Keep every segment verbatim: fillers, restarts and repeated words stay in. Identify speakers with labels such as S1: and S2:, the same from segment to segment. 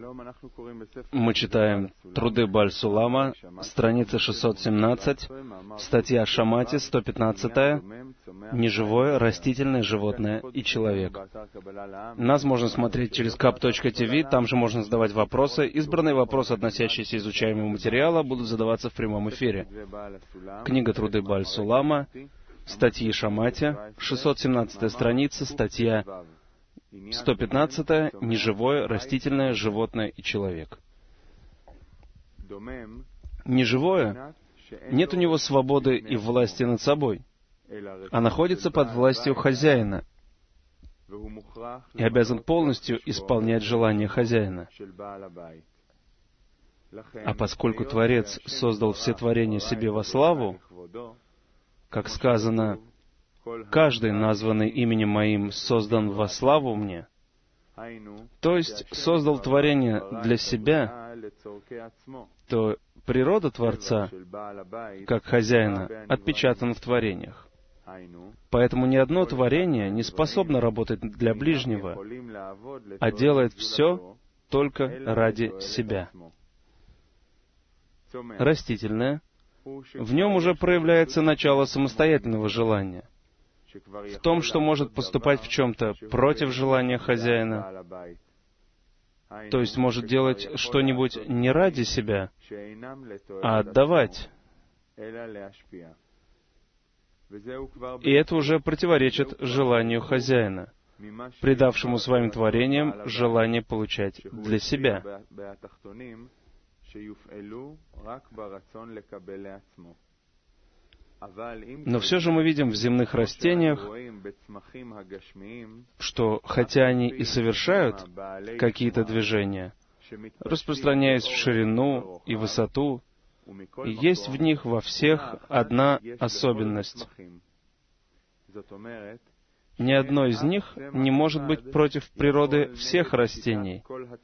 S1: Мы читаем Труды Бааль Сулама, страница шестьсот семнадцать, статья Шамати, сто пятнадцатая, «Неживое, растительное, животное и человек». Нас можно смотреть через кап точка ти ви, там же можно задавать вопросы. Избранные вопросы, относящиеся к изучаемому материалу, будут задаваться в прямом эфире. Книга Труды Бааль Сулама, статьи Шамати, шестьсот семнадцатая страница, статья сто пятнадцатая, «Неживое, растительное, животное и человек». Неживое, нет у него свободы и власти над собой, а находится под властью хозяина и обязан полностью исполнять желания хозяина. А поскольку Творец создал все творения себе во славу, как сказано, «Каждый, названный именем Моим, создан во славу Мне», то есть создал творение для себя, то природа Творца, как хозяина, отпечатана в творениях. Поэтому ни одно творение не способно работать для ближнего, а делает все только ради себя. Растительное, в нем уже проявляется начало самостоятельного желания. В том, что может поступать в чем-то против желания хозяина, то есть может делать что-нибудь не ради себя, а отдавать. И это уже противоречит желанию хозяина, придавшему своим творениям желание получать для себя. Но все же мы видим в земных растениях, что хотя они и совершают какие-то движения, распространяясь в ширину и высоту, есть в них во всех одна особенность. Ни одно из них не может быть против природы всех растений,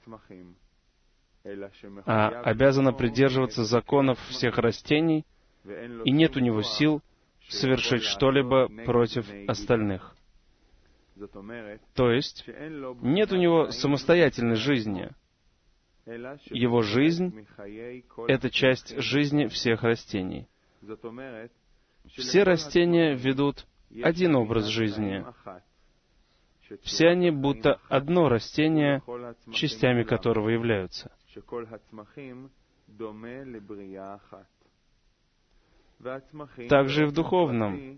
S1: а обязано придерживаться законов всех растений, и нет у него сил совершить что-либо против остальных. То есть, нет у него самостоятельной жизни. Его жизнь — это часть жизни всех растений. Все растения ведут один образ жизни. Все они будто одно растение, частями которого являются. Также и в духовном.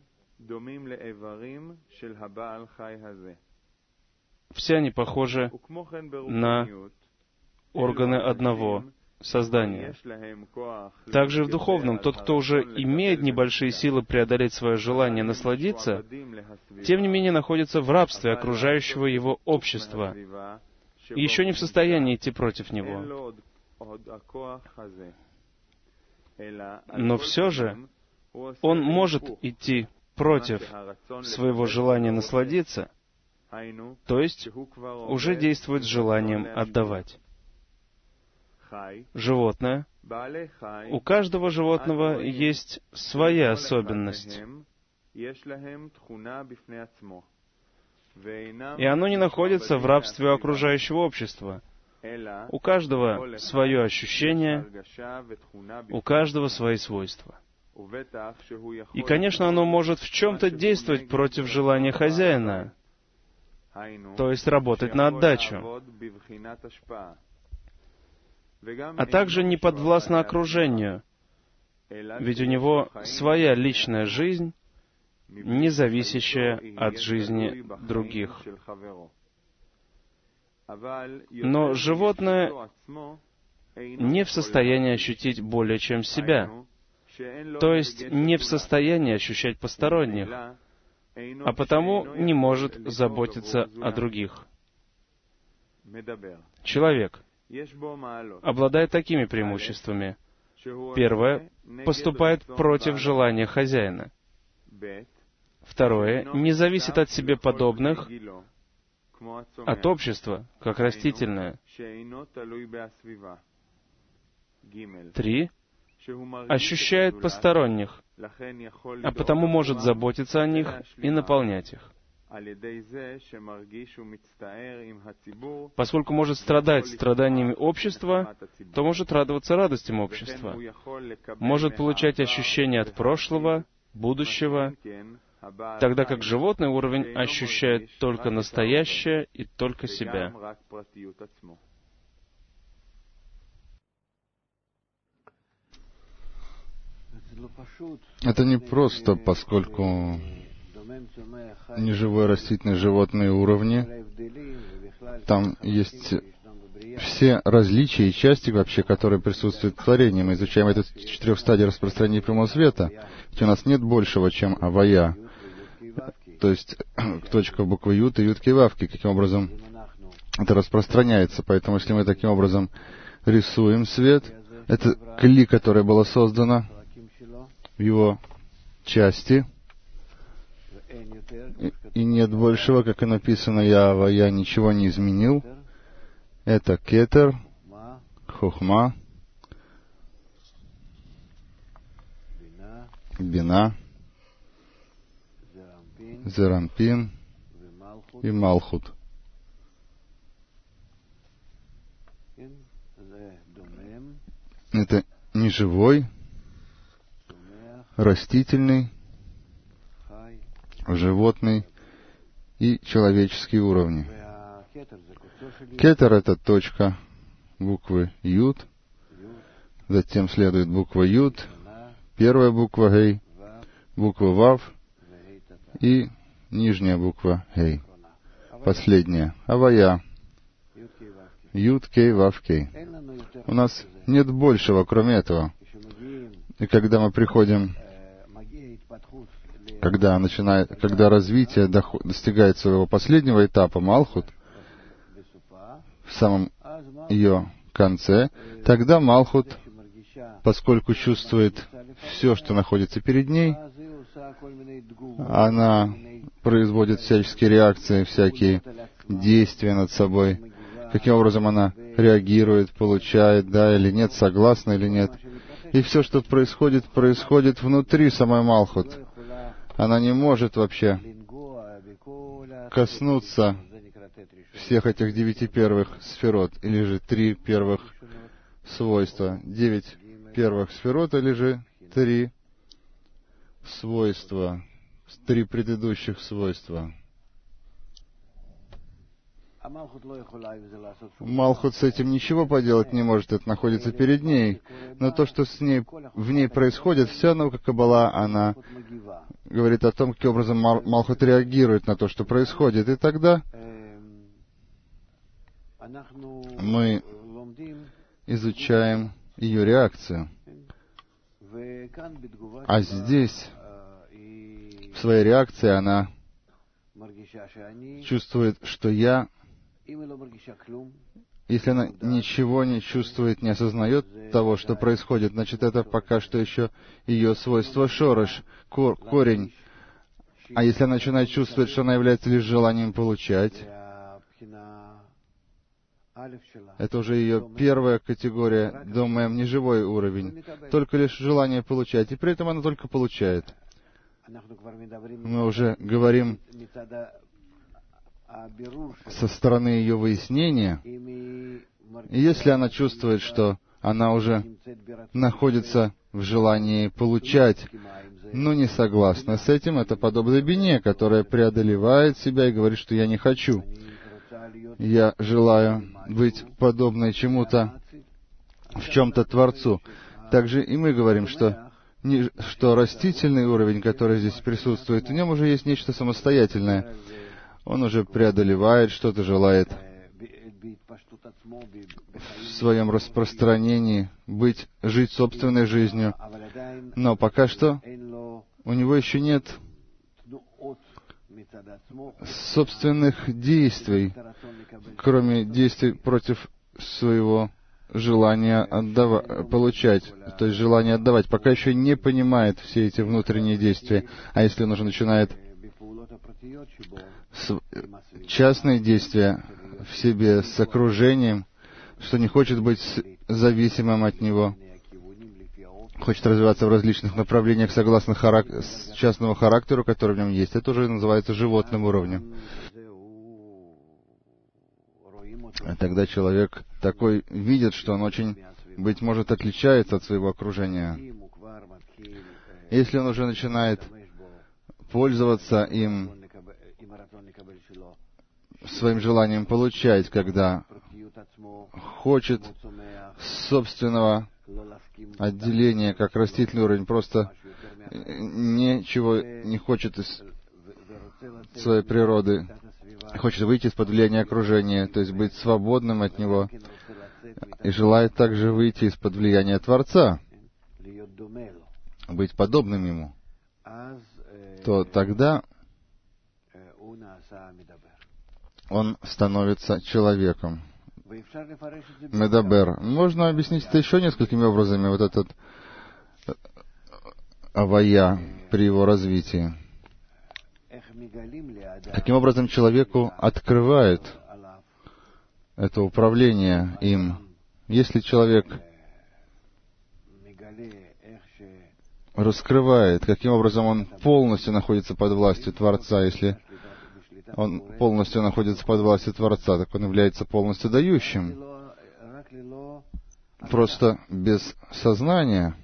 S1: Все они похожи на органы одного создания. Также и в духовном. Тот, кто уже имеет небольшие силы преодолеть свое желание насладиться, тем не менее находится в рабстве окружающего его общества и еще не в состоянии идти против него. Но все же он может идти против своего желания насладиться, то есть уже действует с желанием отдавать. Животное. У каждого животного есть своя особенность, и оно не находится в рабстве окружающего общества. У каждого свое ощущение, у каждого свои свойства. И, конечно, оно может в чем-то действовать против желания хозяина, то есть работать на отдачу, а также не подвластно окружению, ведь у него своя личная жизнь, не зависящая от жизни других. Но животное не в состоянии ощутить более чем себя, то есть не в состоянии ощущать посторонних, а потому не может заботиться о других. Человек обладает такими преимуществами. Первое — поступает против желания хозяина. Второе — не зависит от себе подобных, от общества, как растительное. Три — ощущает посторонних, а потому может заботиться о них и наполнять их. Поскольку может страдать страданиями общества, то может радоваться радостям общества. Может получать ощущения от прошлого, будущего, тогда как животный уровень ощущает только настоящее и только себя.
S2: Это не просто, поскольку неживое, растительное, животные уровни, там есть все различия и части вообще, которые присутствуют в творении. Мы изучаем этот четырех стадий распространения прямого света. Ведь у нас нет большего, чем авая, то есть точка буквы Ют и Ютки и Вавки, каким образом это распространяется. Поэтому, если мы таким образом рисуем свет, это кли, которое было создано в его части, и, и нет большего, как и написано, я авая ничего не изменил. Это кетер, хохма, бина, зерампин и малхут. Это неживой, растительный, животный и человеческие уровни. Кетер — это точка буквы Ют, затем следует буква Ют, первая буква Гей, буква Вав и нижняя буква Гей, последняя, авая, Ют, Кей, Вав, Кей. У нас нет большего, кроме этого. И когда мы приходим, когда, начинает, когда развитие доход, достигает своего последнего этапа, Малхут, в самом ее конце, тогда Малхут, поскольку чувствует все, что находится перед ней, она производит всяческие реакции, всякие действия над собой, каким образом она реагирует, получает, да или нет, согласна или нет. И все, что происходит, происходит внутри самой Малхут. Она не может вообще коснуться всех этих девяти первых сферот, или же три первых свойства. Девять первых сферот, или же три свойства, три предыдущих свойства. Малхут с этим ничего поделать не может, это находится перед ней. Но то, что с ней, в ней происходит, вся наука Каббала, она говорит о том, каким образом Малхут реагирует на то, что происходит. И тогда мы изучаем ее реакцию. А здесь, в своей реакции, она чувствует, что я, если она ничего не чувствует, не осознает того, что происходит, значит, это пока что еще ее свойство шорош, кор, корень. А если она начинает чувствовать, что она является лишь желанием получать, это уже ее первая категория, думаем, неживой уровень. Только лишь желание получать, и при этом она только получает. Мы уже говорим со стороны ее выяснения, и если она чувствует, что она уже находится в желании получать, но не согласна с этим, это подобно бине, которая преодолевает себя и говорит, что я не хочу. Я желаю быть подобной чему-то, в чем-то Творцу. Также и мы говорим, что, не, что растительный уровень, который здесь присутствует, в нем уже есть нечто самостоятельное. Он уже преодолевает, что-то желает в своем распространении быть, жить собственной жизнью. Но пока что у него еще нет собственных действий, кроме действий против своего желания отдавать, получать, то есть желание отдавать. Пока еще не понимает все эти внутренние действия. А если он уже начинает с частные действия в себе с окружением, что не хочет быть зависимым от него, хочет развиваться в различных направлениях согласно харак... частному характеру, который в нем есть. Это уже называется животным уровнем. А тогда человек такой видит, что он очень, быть может, отличается от своего окружения. Если он уже начинает пользоваться им, своим желанием получать, когда хочет собственного отделения, как растительный уровень, просто ничего не хочет из своей природы, хочет выйти из-под влияния окружения, то есть быть свободным от него, и желает также выйти из-под влияния Творца, быть подобным ему, то тогда он становится человеком. Медабер. Можно объяснить это еще несколькими образами, вот этот авая при его развитии. Каким образом человеку открывает это управление им? Если человек раскрывает, каким образом он полностью находится под властью Творца, если он полностью находится под властью Творца, так он является полностью дающим. Просто без сознания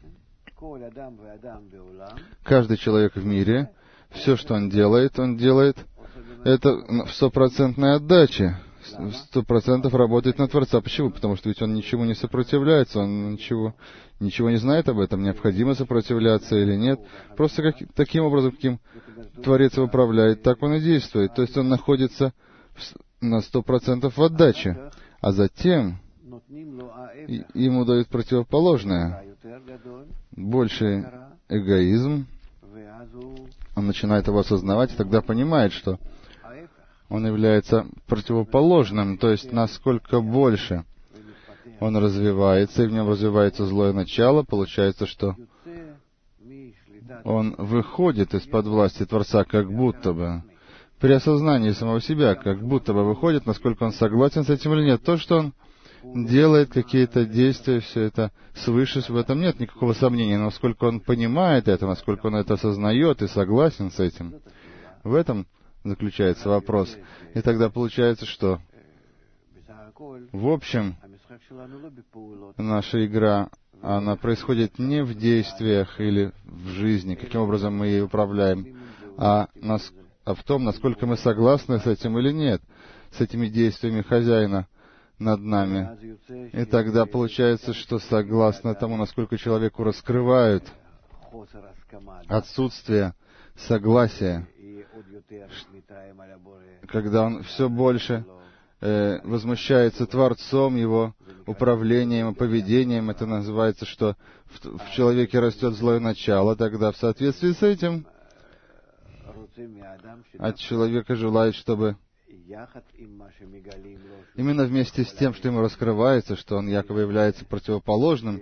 S2: каждый человек в мире, все, что он делает, он делает это в стопроцентной отдаче, в сто процентов работает на Творца. Почему? Потому что ведь он ничему не сопротивляется, он ничего, ничего не знает об этом, необходимо сопротивляться или нет. Просто как, таким образом, каким Творец его управляет, так он и действует. То есть он находится на сто процентов в отдаче, а затем ему дают противоположное, больший эгоизм. Он начинает его осознавать и тогда понимает, что он является противоположным, то есть насколько больше он развивается, и в нем развивается злое начало, получается, что он выходит из-под власти Творца, как будто бы, при осознании самого себя, как будто бы выходит, насколько он согласен с этим или нет. То, что он делает, какие-то действия, все это свыше, в этом нет никакого сомнения, но насколько он понимает это, насколько он это осознает и согласен с этим, в этом заключается вопрос. И тогда получается, что в общем наша игра, она происходит не в действиях или в жизни, каким образом мы ей управляем, а, нас, а в том, насколько мы согласны с этим или нет, с этими действиями хозяина над нами. И тогда получается, что согласно тому, насколько человеку раскрывают отсутствие согласия, когда он все больше э, возмущается Творцом, его управлением и поведением, это называется, что в, в человеке растет злое начало, тогда в соответствии с этим от человека желает, чтобы именно вместе с тем, что ему раскрывается, что он якобы является противоположным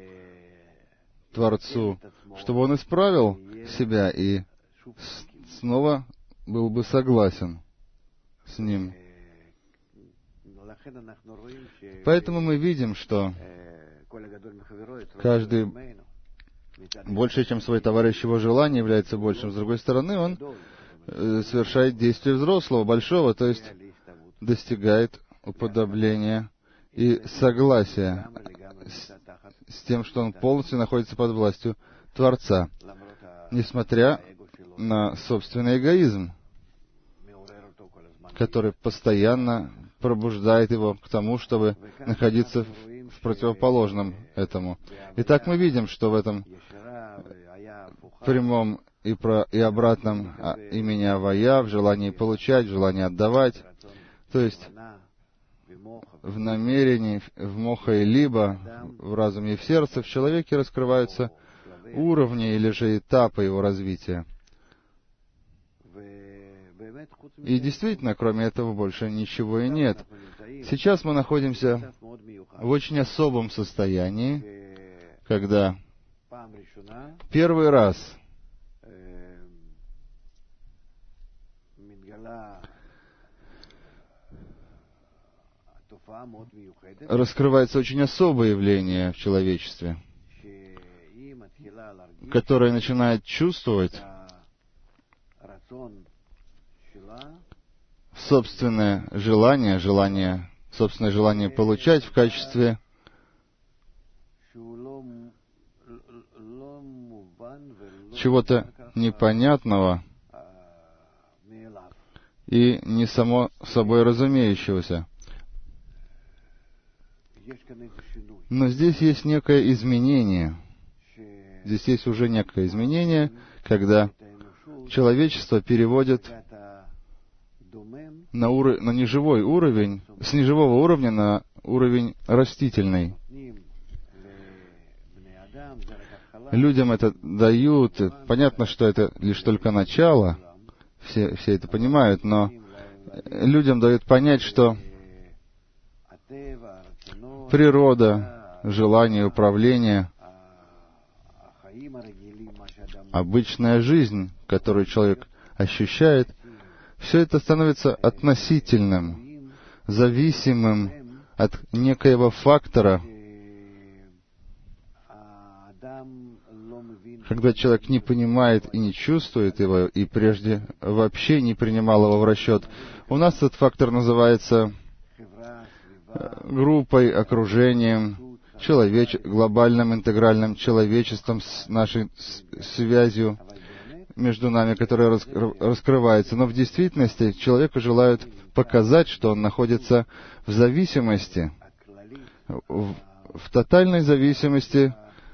S2: Творцу, чтобы он исправил себя и снова был бы согласен с ним. Поэтому мы видим, что каждый больше, чем свой товарищ, его желание является большим. С другой стороны, он совершает действие взрослого, большого, то есть достигает уподобления и согласия с, с тем, что он полностью находится под властью Творца, несмотря на собственный эгоизм, который постоянно пробуждает его к тому, чтобы находиться в, в противоположном этому. Итак, мы видим, что в этом прямом и, про, и обратном имени Авая, в желании получать, в желании отдавать, то есть в намерении, в моха и либо, в разуме и в сердце, в человеке раскрываются уровни или же этапы его развития. И действительно, кроме этого, больше ничего и нет. Сейчас мы находимся в очень особом состоянии, когда первый раз раскрывается очень особое явление в человечестве. которая начинает чувствовать собственное желание, желание, собственное желание получать в качестве чего-то непонятного и не само собой разумеющегося. Но здесь есть некое изменение. Здесь есть уже некое изменение, когда человечество переводит на, ур... на неживой уровень, с неживого уровня на уровень растительный. Людям это дают. Понятно, что это лишь только начало. Все, все это понимают, но людям дают понять, что природа, желание, управление, обычная жизнь, которую человек ощущает, все это становится относительным, зависимым от некоего фактора. Когда человек не понимает и не чувствует его, и прежде вообще не принимал его в расчет, у нас этот фактор называется группой, окружением, человеч... глобальным интегральным человечеством, с нашей связью между нами, которая рас... раскрывается. Но в действительности человеку желают показать, что он находится в зависимости, в, в тотальной зависимости,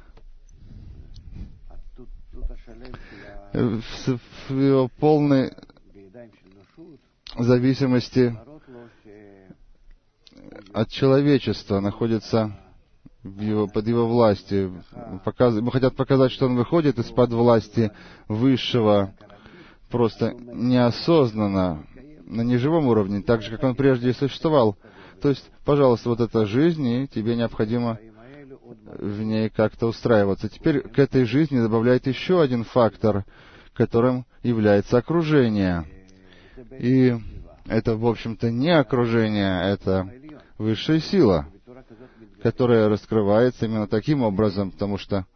S2: в, в его полной зависимости от человечества, находится в его, под его властью. Показ, ему хотят показать, что он выходит из-под власти высшего, просто неосознанно, на неживом уровне, так же, как он прежде и существовал. То есть, пожалуйста, вот эта жизнь, и тебе необходимо в ней как-то устраиваться. Теперь к этой жизни добавляет еще один фактор, которым является окружение. И это, в общем-то, не окружение, это высшая сила, которая раскрывается именно таким образом, потому что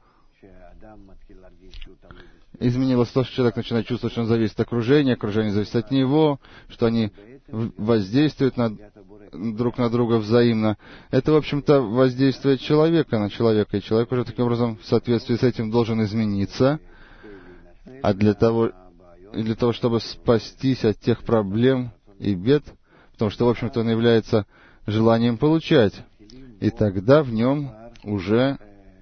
S2: изменилось то, что человек начинает чувствовать, что он зависит от окружения, окружение зависит от него, что они воздействуют на, друг на друга взаимно. Это, в общем-то, воздействие человека на человека, и человек уже таким образом в соответствии с этим должен измениться, а для того, и для того, чтобы спастись от тех проблем и бед, потому что, в общем-то, он является желанием получать. И тогда в нем уже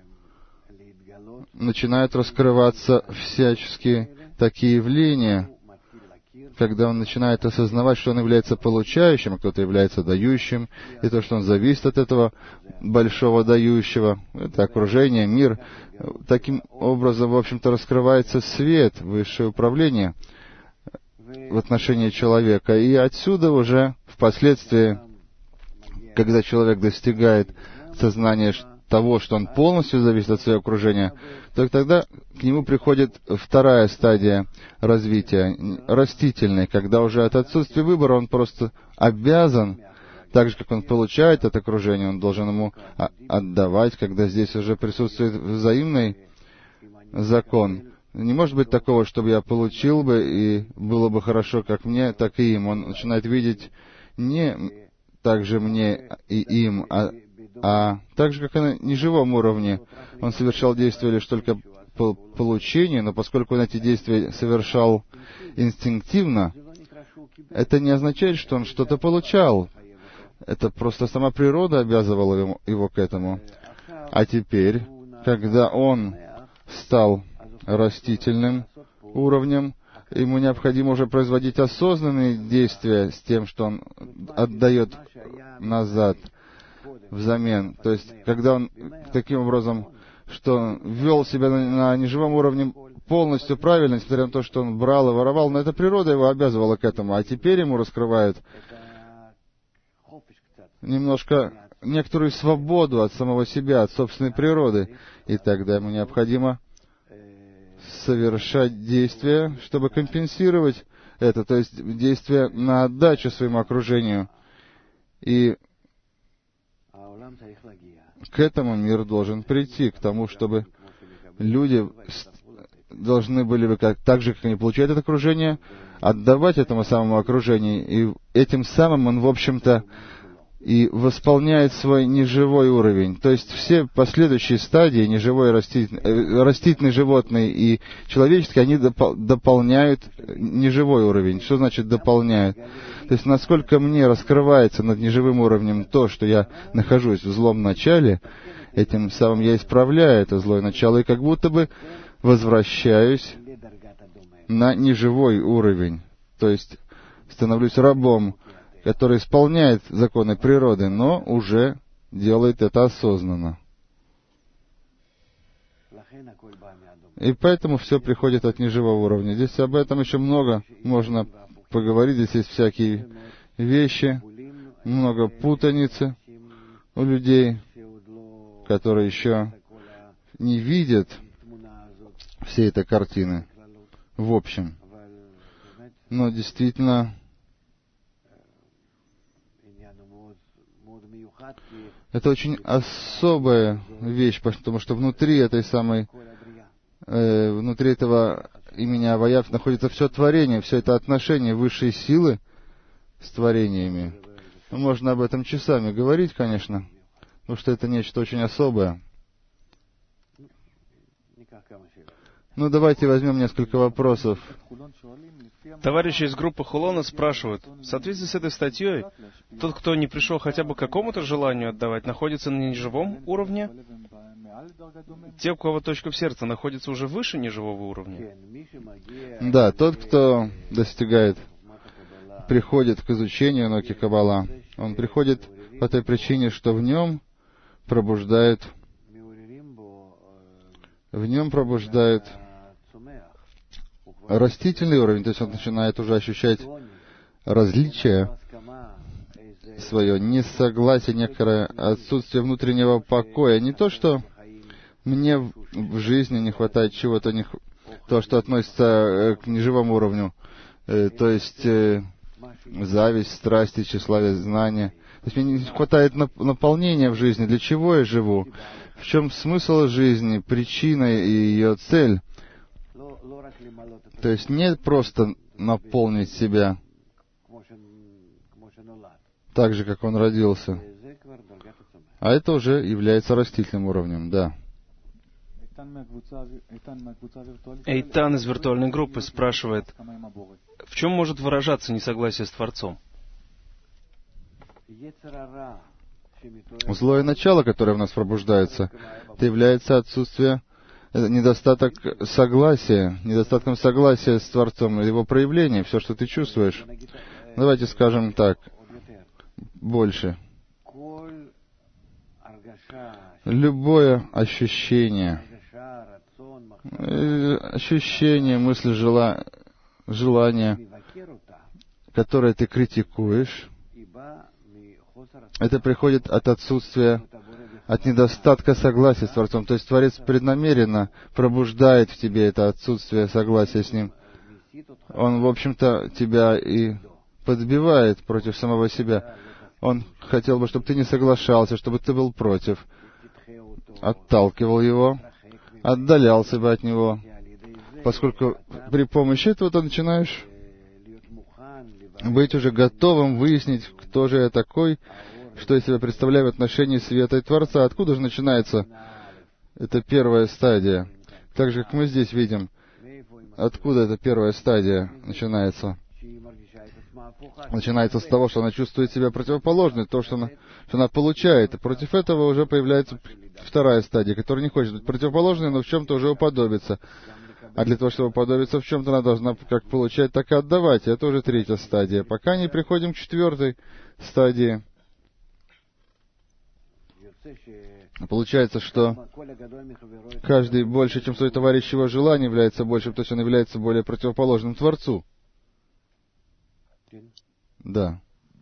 S2: начинают раскрываться всяческие такие явления, когда он начинает осознавать, что он является получающим, а кто-то является дающим, и то, что он зависит от этого большого дающего, это окружение, мир. Таким образом, в общем-то, раскрывается свет, высшее управление в отношении человека. И отсюда уже впоследствии, когда человек достигает сознания того, что он полностью зависит от своего окружения, то тогда к нему приходит вторая стадия развития, растительная, когда уже от отсутствия выбора он просто обязан, так же, как он получает от окружения, он должен ему отдавать, когда здесь уже присутствует взаимный закон. Не может быть такого, чтобы я получил бы, и было бы хорошо как мне, так и им. Он начинает видеть не так же мне и им, а, а так же, как и на неживом уровне. Он совершал действия лишь только по получению, но поскольку он эти действия совершал инстинктивно, это не означает, что он что-то получал. Это просто сама природа обязывала его, его к этому. А теперь, когда он стал растительным уровнем, ему необходимо уже производить осознанные действия с тем, что он отдает назад взамен. То есть, когда он таким образом, что он вел себя на, на неживом уровне полностью правильно, несмотря на то, что он брал и воровал, но эта природа его обязывала к этому, а теперь ему раскрывают немножко некоторую свободу от самого себя, от собственной природы, и тогда ему необходимо совершать действия, чтобы компенсировать это, то есть действия на отдачу своему окружению. И к этому мир должен прийти, к тому, чтобы люди должны были бы, как, так же, как они получают от окружения, отдавать этому самому окружению, и этим самым он, в общем-то, и восполняет свой неживой уровень. То есть все последующие стадии, неживой, растительный, растительный, животный и человеческий, они допол- дополняют неживой уровень. Что значит дополняют? То есть насколько мне раскрывается над неживым уровнем то, что я нахожусь в злом начале, этим самым я исправляю это злое начало и как будто бы возвращаюсь на неживой уровень. То есть становлюсь рабом, который исполняет законы природы, но уже делает это осознанно. И поэтому все приходит от неживого уровня. Здесь об этом еще много можно поговорить. Здесь есть всякие вещи, много путаницы у людей, которые еще не видят всей этой картины в общем. Но действительно, это очень особая вещь, потому что внутри этой самой, э, внутри этого имени Аваяв находится все творение, все это отношение высшей силы с творениями. Ну, можно об этом часами говорить, конечно, потому что это нечто очень особое. Ну, давайте возьмем несколько вопросов.
S1: Товарищи из группы Хулона спрашивают, в соответствии с этой статьей, тот, кто не пришел хотя бы к какому-то желанию отдавать, находится на неживом уровне? Те, у кого точка в сердце, находится уже выше неживого уровня?
S2: Да, тот, кто достигает, приходит к изучению науки Каббала, он приходит по той причине, что в нем пробуждает, в нем пробуждает растительный уровень, то есть он начинает уже ощущать различие свое, несогласие, некое отсутствие внутреннего покоя. Не то, что мне в жизни не хватает чего-то, не, то, что относится к неживому уровню, э, то есть э, зависть, страсти, тщеславие, знания. То есть мне не хватает нап- наполнения в жизни. Для чего я живу? В чем смысл жизни, причина и ее цель? То есть не просто наполнить себя так же, как он родился, а это уже является растительным уровнем, да.
S1: Эйтан из виртуальной группы спрашивает, в чем может выражаться несогласие с Творцом?
S2: Злое начало, которое в нас пробуждается, это является отсутствие, это недостаток согласия, недостатком согласия с Творцом, его проявление, все, что ты чувствуешь. Давайте скажем так, больше. Любое ощущение, ощущение, мысли, жела, желание, которое ты критикуешь, это приходит от отсутствия, от недостатка согласия с Творцом. То есть Творец преднамеренно пробуждает в тебе это отсутствие согласия с Ним. Он, в общем-то, тебя и подбивает против самого себя. Он хотел бы, чтобы ты не соглашался, чтобы ты был против, отталкивал его, отдалялся бы от него, поскольку при помощи этого ты начинаешь быть уже готовым выяснить, кто же я такой, что я себя представляю в отношении света и Творца. Откуда же начинается эта первая стадия? Так же, как мы здесь видим, откуда эта первая стадия начинается? Начинается с того, что она чувствует себя противоположной, то, что она, что она получает. И против этого уже появляется вторая стадия, которая не хочет быть противоположной, но в чем-то уже уподобиться. А для того, чтобы уподобиться в чем-то, она должна как получать, так и отдавать. И это уже третья стадия. Пока не приходим к четвертой стадии. Получается, что каждый больше, чем свой товарищ, его желание является большим, то есть он является более противоположным Творцу. Да.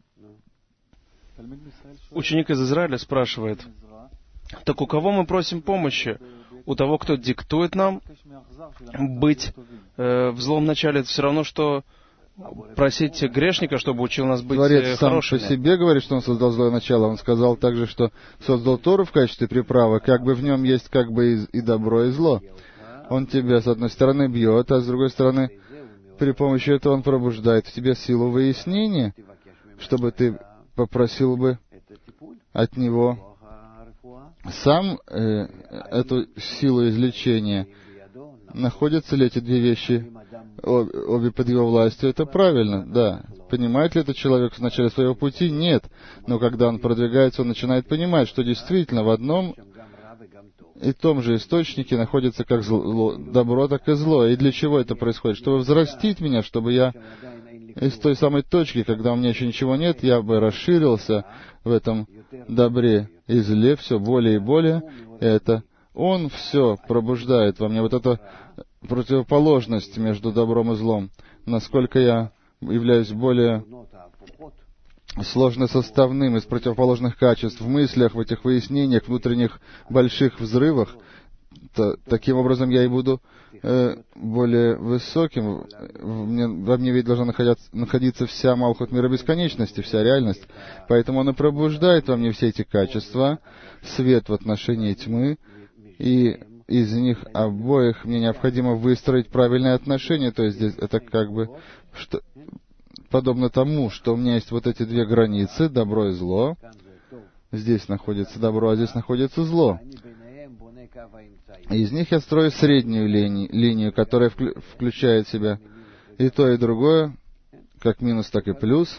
S1: Ученик из Израиля спрашивает, так у кого мы просим помощи? У того, кто диктует нам быть э, в злом начале, это все равно, что просить грешника, чтобы учил нас быть
S2: Творец сам
S1: хорошими.
S2: по себе говорит, что он создал злое начало. Он сказал также, что создал Тору в качестве приправы, как бы в нем есть как бы и, и добро, и зло. Он тебя, с одной стороны, бьет, а с другой стороны, при помощи этого он пробуждает в тебе силу выяснения, чтобы ты попросил бы от него сам э, эту силу излечения. Находятся ли эти две вещи обе, обе под его властью? Это правильно, да. Понимает ли этот человек в начале своего пути? Нет. Но когда он продвигается, он начинает понимать, что действительно в одном и том же источнике находится как зло, добро, так и зло. И для чего это происходит? Чтобы взрастить меня, чтобы я из той самой точки, когда у меня еще ничего нет, я бы расширился в этом добре и зле все более и более. Это Он все пробуждает во мне. Вот эта противоположность между добром и злом. Насколько я являюсь более сложносоставным из противоположных качеств в мыслях, в этих выяснениях, внутренних больших взрывах, то, таким образом я и буду э, более высоким. В мне, во мне ведь должна находиться, находиться вся Малхут мира бесконечности, вся реальность. Поэтому он и пробуждает во мне все эти качества, свет в отношении тьмы, и из них обоих мне необходимо выстроить правильные отношения. То есть здесь это как бы что, подобно тому, что у меня есть вот эти две границы, добро и зло. Здесь находится добро, а здесь находится зло. И из них я строю среднюю линию, линию которая вклю, включает в себя и то, и другое, как минус, так и плюс.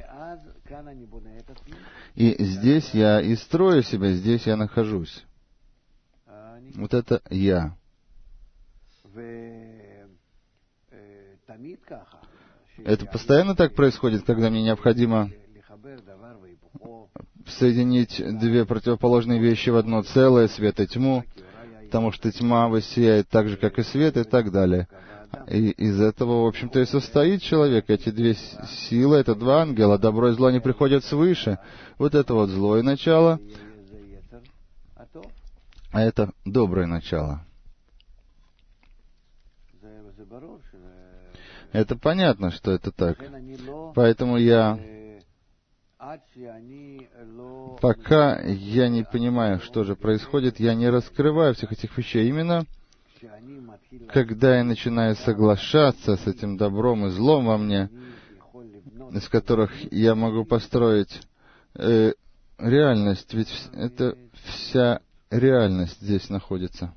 S2: И здесь я и строю себя, здесь я нахожусь. Вот это я. Это постоянно так происходит, когда мне необходимо соединить две противоположные вещи в одно целое, свет и тьму, потому что тьма воссияет так же, как и свет, и так далее. И из этого, в общем-то, и состоит человек. Эти две силы, это два ангела, добро и зло, они приходят свыше. Вот это вот злое начало, а это доброе начало. Это понятно, что это так. Поэтому я, пока я не понимаю, что же происходит, я не раскрываю всех этих вещей. Именно когда я начинаю соглашаться с этим добром и злом во мне, из которых я могу построить э, реальность, ведь это вся реальность здесь находится.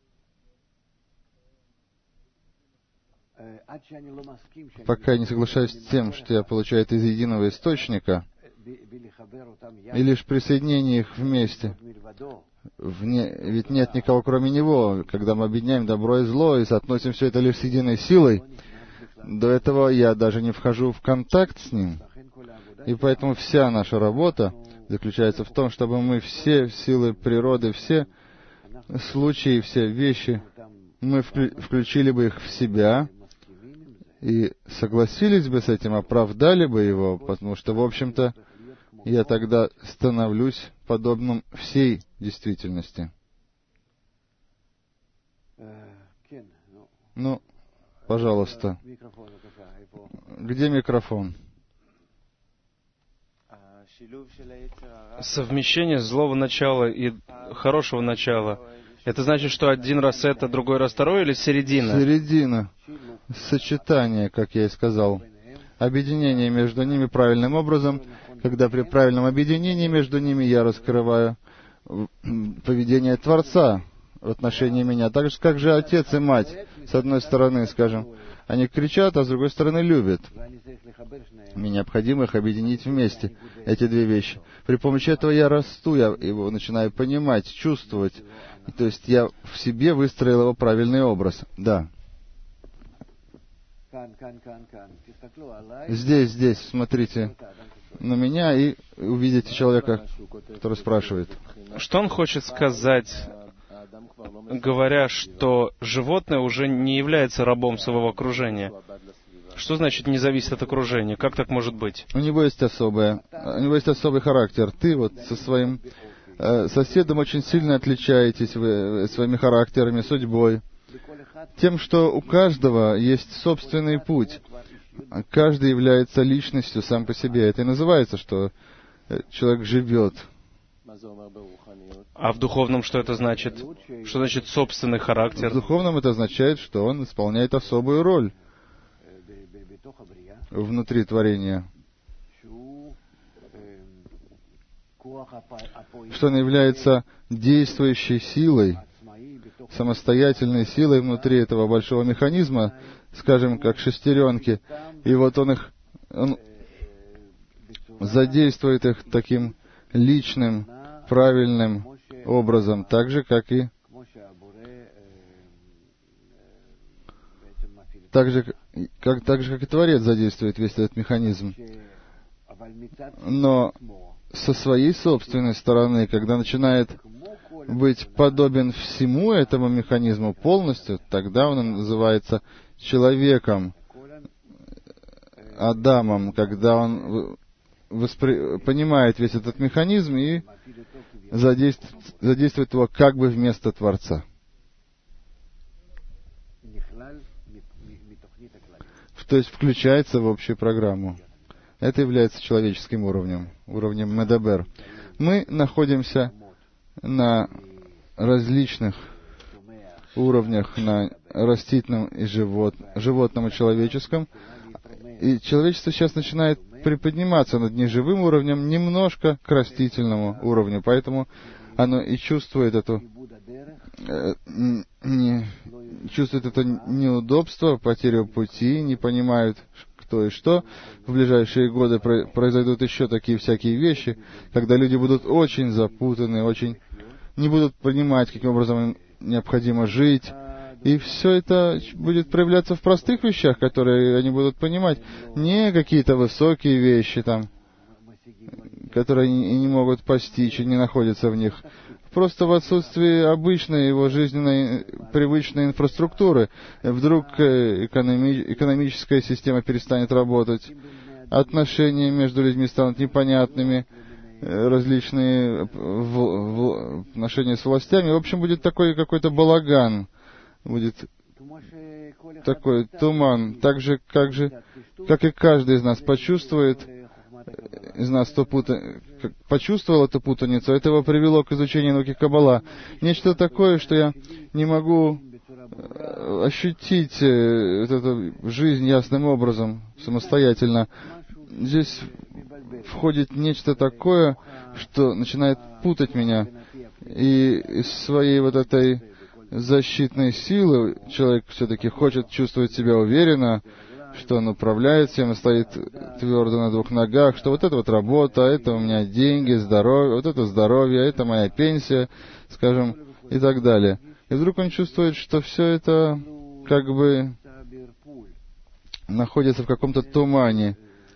S2: Пока я не соглашаюсь с тем, что я получаю это из единого источника, и лишь при соединении их вместе, вне, ведь нет никого кроме Него, когда мы объединяем добро и зло и соотносим все это лишь с единой силой, до этого я даже не вхожу в контакт с Ним. И поэтому вся наша работа заключается в том, чтобы мы все силы природы, все случаи, все вещи, мы включили бы их в себя и согласились бы с этим, оправдали бы его, потому что, в общем-то, я тогда становлюсь подобным всей действительности. Ну, пожалуйста. Где микрофон?
S1: Совмещение злого начала и хорошего начала. Это значит, что один раз это, другой раз второе, или середина?
S2: Середина. Сочетание, как я и сказал. Объединение между ними правильным образом. Когда при правильном объединении между ними я раскрываю поведение Творца в отношении меня. Так же, как же отец и мать, с одной стороны, скажем, они кричат, а с другой стороны любят. Мне необходимо их объединить вместе, эти две вещи. При помощи этого я расту, я его начинаю понимать, чувствовать. То есть я в себе выстроил его правильный образ. Да. Здесь, здесь, смотрите на меня и увидите человека, который спрашивает.
S1: Что он хочет сказать, говоря, что животное уже не является рабом своего окружения? Что значит не зависит от окружения? Как так может быть?
S2: У него есть особое, у него есть особый характер. Ты вот со своим э, соседом очень сильно отличаетесь вы, своими характерами, судьбой. Тем, что у каждого есть собственный путь. каждый является личностью сам по себе. Это и называется, что человек живет.
S1: А в духовном что это значит? Что значит собственный характер?
S2: В духовном это означает, что он исполняет особую роль внутри творения. Что он является действующей силой, самостоятельной силой внутри этого большого механизма, скажем, как шестеренки. И вот он их, он задействует их таким личным, правильным образом, так же, как и так же, как, так же, как и Творец задействует весь этот механизм. Но со своей собственной стороны, когда начинает быть подобен всему этому механизму полностью, тогда он называется человеком, Адамом, когда он воспри... понимает весь этот механизм и задействует, задействует его как бы вместо Творца. То есть включается в общую программу. Это является человеческим уровнем, уровнем Медабер. Мы находимся на различных уровнях, на растительном и живот, животном и человеческом. И человечество сейчас начинает приподниматься над неживым уровнем немножко к растительному уровню. Поэтому оно и чувствует эту, э, не, чувствует это неудобство, потерю пути, не понимают, кто и что. В ближайшие годы произойдут еще такие всякие вещи, когда люди будут очень запутаны, очень не будут понимать, каким образом им необходимо жить. И все это будет проявляться в простых вещах, которые они будут понимать. Не какие-то высокие вещи, там, которые они не могут постичь и не находятся в них. Просто в отсутствии обычной его жизненной, привычной инфраструктуры вдруг экономи- экономическая система перестанет работать, отношения между людьми станут непонятными, различные в, в, отношения с властями. В общем, будет такой какой-то балаган, будет такой туман. Так же, как же, как и каждый из нас почувствует, из нас то пута... почувствовал эту путаницу, это его привело к изучению науки Каббала. Нечто такое, что я не могу ощутить вот эту жизнь ясным образом, самостоятельно. Здесь входит нечто такое, что начинает путать меня. И из своей вот этой защитной силы человек все-таки хочет чувствовать себя уверенно, что он управляет всем и стоит твердо на двух ногах, что вот это вот работа, это у меня деньги, здоровье, вот это здоровье, это моя пенсия, скажем, и так далее. И вдруг он чувствует, что все это как бы находится в каком-то тумане.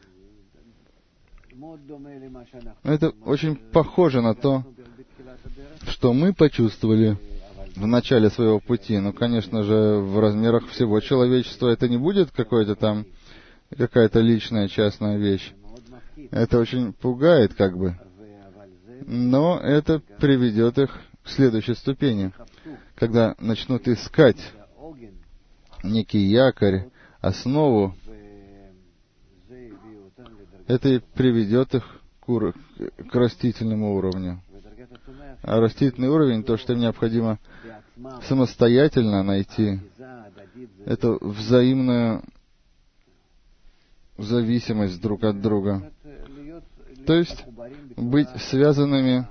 S2: Это очень похоже на то, что мы почувствовали в начале своего пути. Ну, конечно же, в размерах всего человечества это не будет какой-то там, какая-то личная, частная вещь. Это очень пугает, как бы. Но это приведет их к следующей ступени, когда начнут искать некий якорь, основу. Это и приведет их к, к растительному уровню. А растительный уровень, то, что им необходимо самостоятельно найти, это взаимную зависимость друг от друга. То есть быть связанными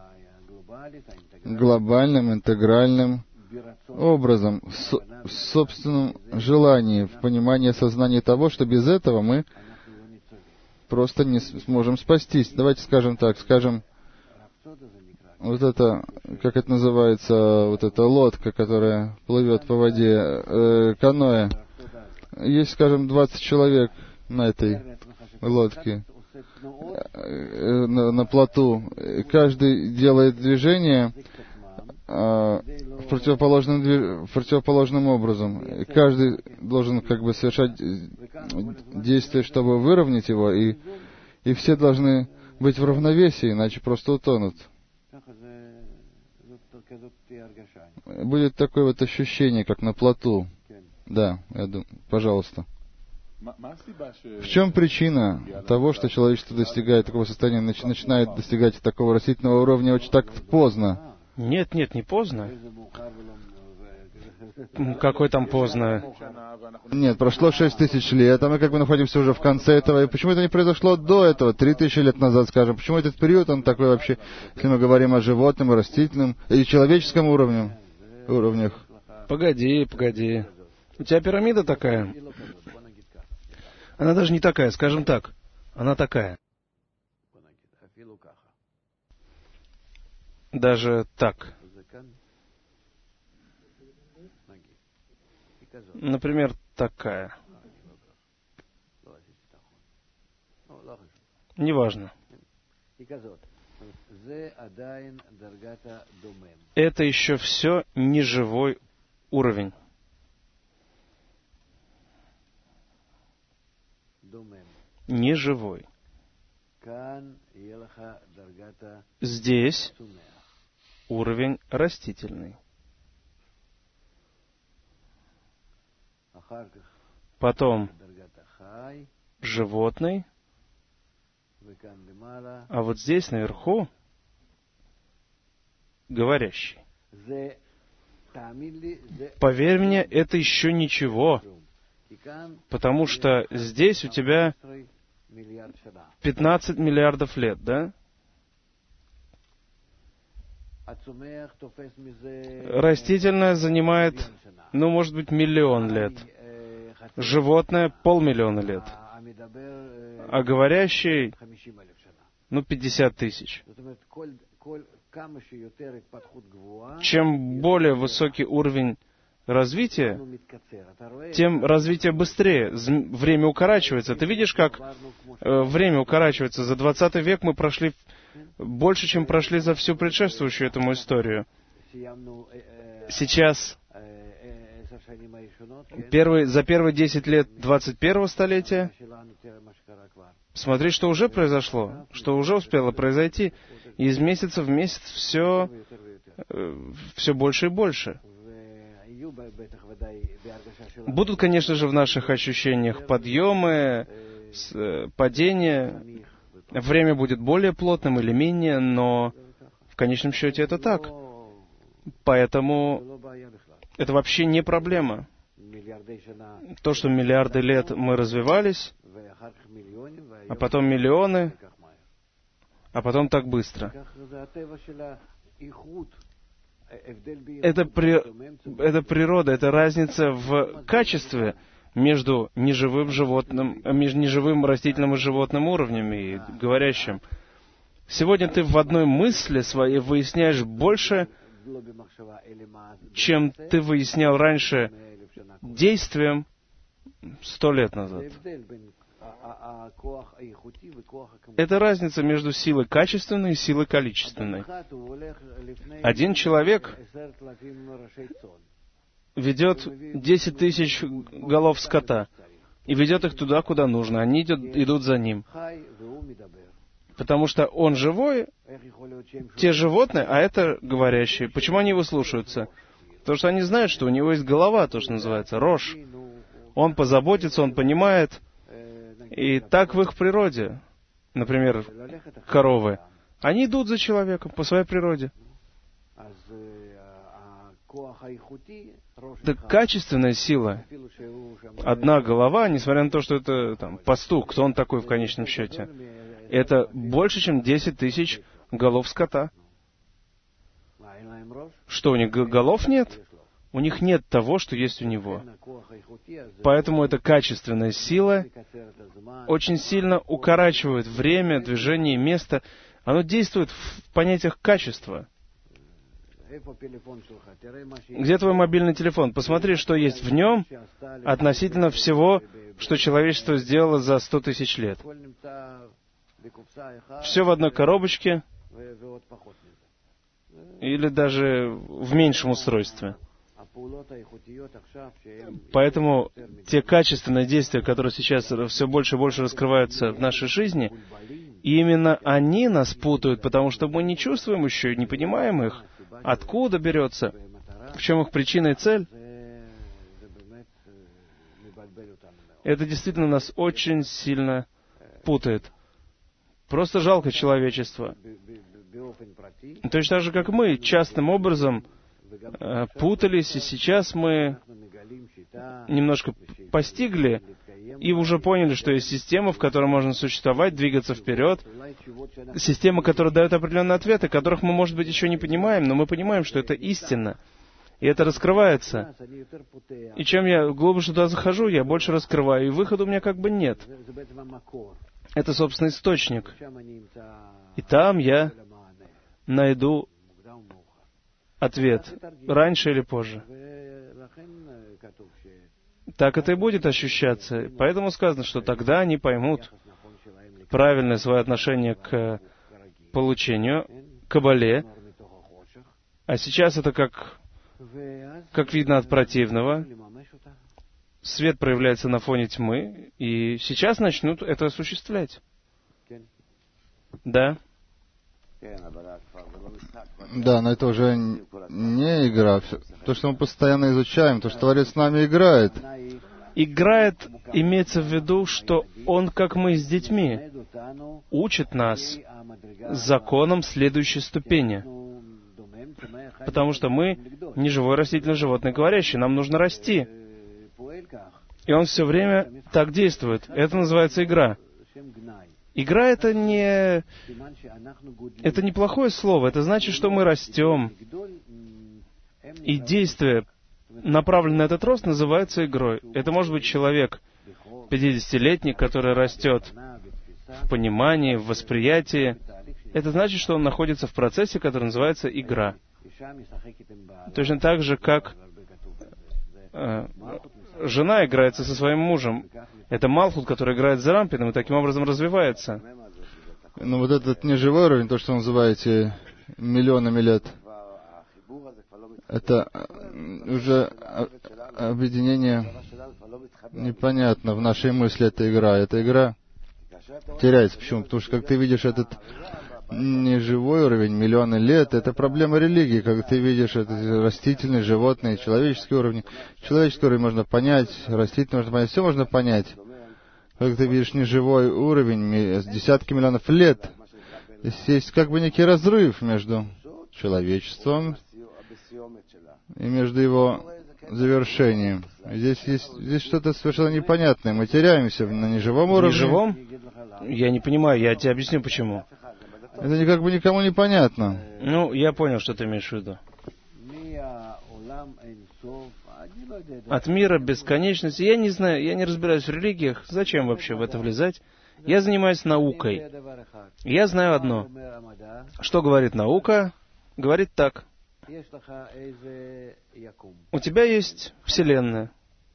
S2: глобальным, интегральным образом, с, в собственном желании, в понимании сознания того, что без этого мы просто не сможем спастись. Давайте скажем так, скажем, вот это, как это называется, вот эта лодка, которая плывет по воде, э, каноэ. Есть, скажем, двадцать человек на этой лодке, э, на, на плоту. Каждый делает движение э, в, противоположном, в противоположном образом. Каждый должен как бы совершать действия, чтобы выровнять его, и, и все должны быть в равновесии, иначе просто утонут. Будет такое вот ощущение, как на плоту. Да, я думаю, пожалуйста. В чем причина того, что человечество достигает такого состояния, начи- начинает достигать такого растительного уровня очень так поздно?
S1: Нет, нет, не поздно. Какой там поздно?
S2: Нет, прошло шесть тысяч лет, а мы как бы находимся уже в конце этого. И почему это не произошло до этого, три тысячи лет назад, скажем? Почему этот период, он такой вообще, если мы говорим о животном, и растительном, и человеческом уровне, уровнях?
S1: Погоди, погоди. У тебя пирамида такая? Она даже не такая, скажем так. Она такая. Даже так. Например, такая. Неважно. Это еще все неживой уровень. Неживой. Здесь уровень растительный. Потом животный. А вот здесь наверху говорящий. Поверь мне, это еще ничего. Потому что здесь у тебя пятнадцать миллиардов лет, да? Растительное занимает, ну, может быть, миллион лет. Животное — полмиллиона лет. А говорящий, ну, пятьдесят тысяч. Чем более высокий уровень развития, тем развитие быстрее, время укорачивается. Ты видишь, как э, время укорачивается? За двадцатый век мы прошли больше, чем прошли за всю предшествующую этому историю. Сейчас первый, за первые десять лет двадцать первого столетия, смотри, что уже произошло, что уже успело произойти. И из месяца в месяц все, э, все больше и больше. Будут, конечно же, в наших ощущениях подъемы, падения. Время будет более плотным или менее, но в конечном счете это так. Поэтому это вообще не проблема. То, что миллиарды лет мы развивались, а потом миллионы, а потом так быстро. Это, при... это природа, это разница в качестве между неживым животным, между неживым растительным и животным уровнем и говорящим. Сегодня ты в одной мысли своей выясняешь больше, чем ты выяснял раньше действием сто лет назад. Это разница между силой качественной и силой количественной. Один человек ведет десять тысяч голов скота и ведет их туда, куда нужно. Они идут, идут за ним. Потому что он живой, те животные, а это говорящие. Почему они его слушаются? Потому что они знают, что у него есть голова, то, что называется, рожь. Он позаботится, он понимает. И так в их природе. Например, коровы. Они идут за человеком по своей природе. Так качественная сила, одна голова, несмотря на то, что это там, пастух, кто он такой в конечном счете, это больше, чем десять тысяч голов скота. Что, у них голов нет? У них нет того, что есть у него. Поэтому эта качественная сила очень сильно укорачивает время, движение, место. Оно действует в понятиях качества. Где твой мобильный телефон? Посмотри, что есть в нем относительно всего, что человечество сделало за сто тысяч лет. Все в одной коробочке или даже в меньшем устройстве. Поэтому те качественные действия, которые сейчас все больше и больше раскрываются в нашей жизни, именно они нас путают, потому что мы не чувствуем еще, не понимаем их, откуда берется, в чем их причина и цель. Это действительно нас очень сильно путает. Просто жалко человечества. Точно так же, как мы частным образом э, путались, и сейчас мы немножко постигли и уже поняли, что есть система, в которой можно существовать, двигаться вперед. Система, которая дает определенные ответы, которых мы, может быть, еще не понимаем, но мы понимаем, что это истина. И это раскрывается. И чем я глубже туда захожу, я больше раскрываю, и выхода у меня как бы нет. Это, собственно, источник. И там я найду ответ, раньше или позже. Так это и будет ощущаться. Поэтому сказано, что тогда они поймут правильное свое отношение к получению, к кабале. А сейчас это как, как видно от противного. Свет проявляется на фоне тьмы, и сейчас начнут это осуществлять. Да?
S2: Да, но это уже не игра. То, что мы постоянно изучаем, то, что Творец с нами играет.
S1: Играет, имеется в виду, что Он, как мы с детьми, учит нас законам следующей ступени. Потому что мы не живое растительное животное говорящее, нам нужно расти. И Он все время так действует. Это называется игра. Игра — это не... Это не плохое слово. Это значит, что мы растем. И действие, направленное на этот рост, называется игрой. Это может быть человек пятидесятилетний, который растет в понимании, в восприятии. Это значит, что он находится в процессе, который называется игра. Точно так же, как э, жена играется со своим мужем. Это Малхут, который играет за Рампином и таким образом развивается.
S2: Но вот этот неживой уровень, то, что вы называете миллионами лет, это уже объединение непонятно. В нашей мысли это игра. Эта игра теряется. Почему? Потому что, как ты видишь этот неживой уровень, миллионы лет, это проблема религии. Как ты видишь, это растительные, животные, человеческие уровни. Человеческий уровень можно понять, растительный можно понять, все можно понять. Как ты видишь неживой уровень, десятки миллионов лет, здесь есть как бы некий разрыв между человечеством и между его завершением. Здесь есть здесь что-то совершенно непонятное. Мы теряемся на неживом уровне.
S1: Неживом? Я не понимаю, я тебе объясню, почему.
S2: Это как бы никому не понятно.
S1: Ну, я понял, что ты имеешь в виду. От мира бесконечности. Я не знаю, я не разбираюсь в религиях. Зачем вообще в это влезать? Я занимаюсь наукой. Я знаю одно. Что говорит наука? Говорит так. У тебя есть Вселенная.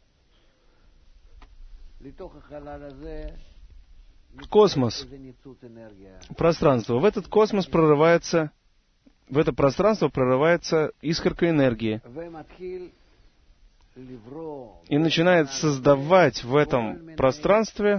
S1: Космос. Пространство. В этот космос прорывается, в это пространство прорывается искорка энергии. И начинает создавать в этом пространстве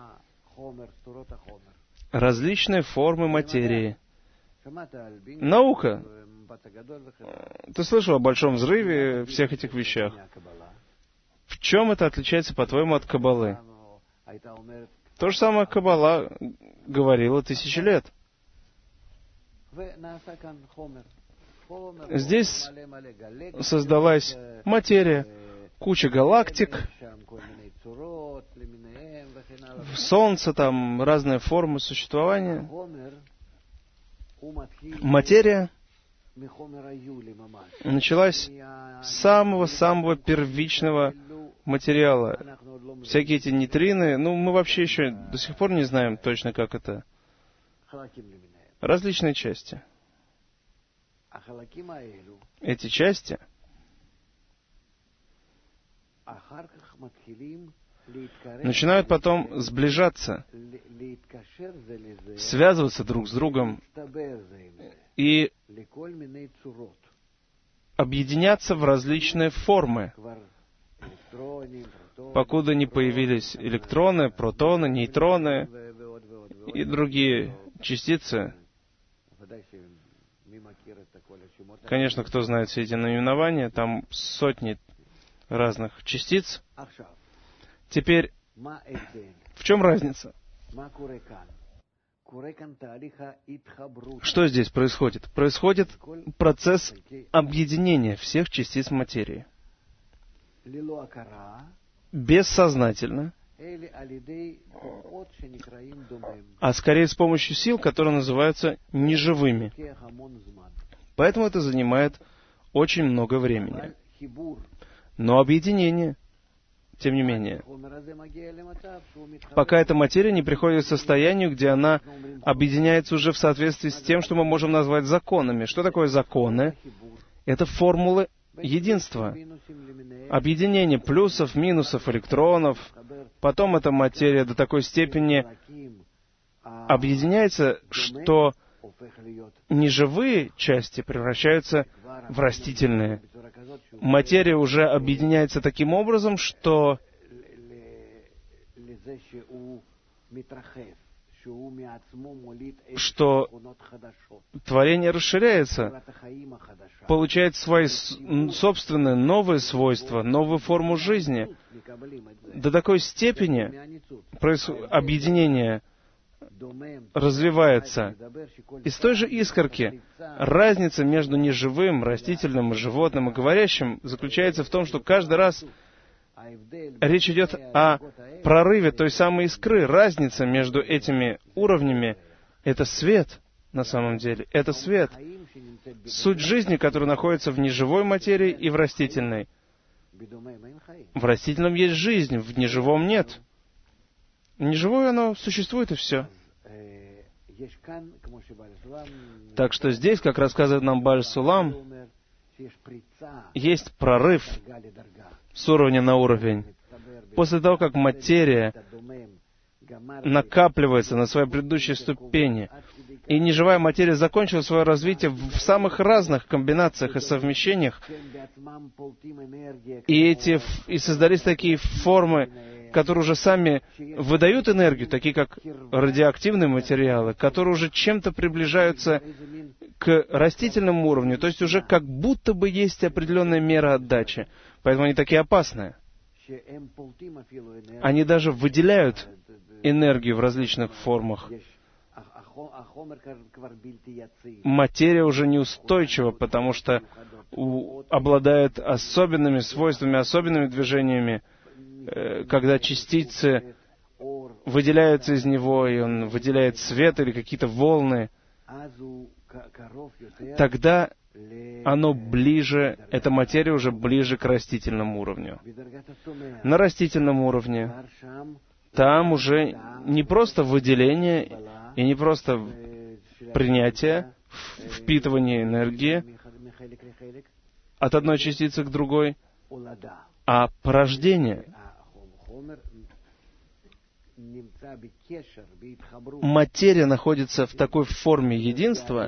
S1: различные формы материи. Наука. Ты слышал о большом взрыве, всех этих вещах. В чем это отличается, по-твоему, от Каббалы? То же самое Каббала говорила тысячи лет. Здесь создалась материя, куча галактик, Солнце, там разные формы существования. Материя началась с самого-самого первичного материала. Всякие эти нейтрины, ну, мы вообще еще до сих пор не знаем точно, как это. Различные части. Эти части начинают потом сближаться, связываться друг с другом и объединяться в различные формы, покуда не появились электроны, протоны, нейтроны и другие частицы. Конечно, кто знает все эти наименования, там сотни разных частиц. Теперь В чем разница? Что здесь происходит? Происходит процесс объединения всех частиц материи. Бессознательно, а скорее с помощью сил, которые называются неживыми. Поэтому это занимает очень много времени. Но объединение, тем не менее, пока эта материя не приходит к состоянию, где она объединяется уже в соответствии с тем, что мы можем назвать законами. Что такое законы? Это формулы единства. Объединение плюсов, минусов, электронов. Потом эта материя до такой степени объединяется, что неживые части превращаются в растительные. Материя уже объединяется таким образом, что что творение расширяется, получает свои собственные новые свойства, новую форму жизни. До такой степени объединение развивается. Из той же искорки разница между неживым, растительным, животным и говорящим заключается в том, что каждый раз речь идет о прорыве той самой искры. Разница между этими уровнями — это свет, на самом деле. Это свет. Суть жизни, которая находится в неживой материи и в растительной. В растительном есть жизнь, в неживом нет. Неживое оно существует, и все. Так что здесь, как рассказывает нам Бааль Сулам, есть прорыв с уровня на уровень. После того, как материя накапливается на своей предыдущей ступени, и неживая материя закончила свое развитие в самых разных комбинациях и совмещениях, и, эти, и создались такие формы, которые уже сами выдают энергию, такие как радиоактивные материалы, которые уже чем-то приближаются к растительному уровню, то есть уже как будто бы есть определенная мера отдачи. Поэтому они такие опасные. Они даже выделяют энергию в различных формах. Материя уже неустойчива, потому что обладает особенными свойствами, особенными движениями, когда частицы выделяются из него, и он выделяет свет или какие-то волны, тогда оно ближе, эта материя уже ближе к растительному уровню. На растительном уровне там уже не просто выделение и не просто принятие, впитывание энергии от одной частицы к другой, а порождение. Материя находится в такой форме единства,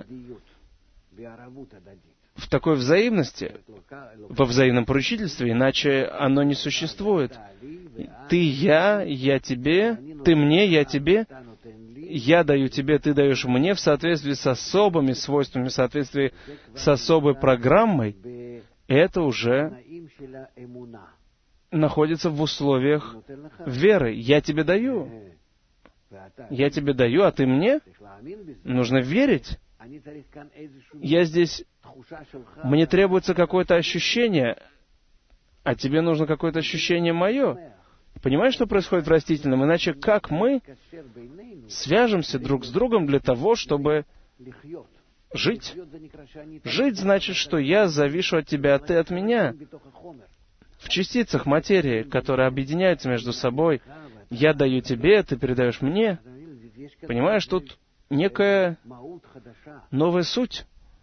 S1: в такой взаимности, во взаимном поручительстве, иначе оно не существует. Ты я, я тебе, ты мне, я тебе, я даю тебе, ты даешь мне в соответствии с особыми свойствами, в соответствии с особой программой. Это уже находится в условиях веры. Я тебе даю. Я тебе даю, а ты мне? Нужно верить. Я здесь... Мне требуется какое-то ощущение, а тебе нужно какое-то ощущение мое. Понимаешь, что происходит в растительном? Иначе как мы свяжемся друг с другом для того, чтобы жить? Жить значит, что я завишу от тебя, а ты от меня. В частицах материи, которые объединяются между собой, я даю тебе, ты передаешь мне. Понимаешь, тут некая новая суть.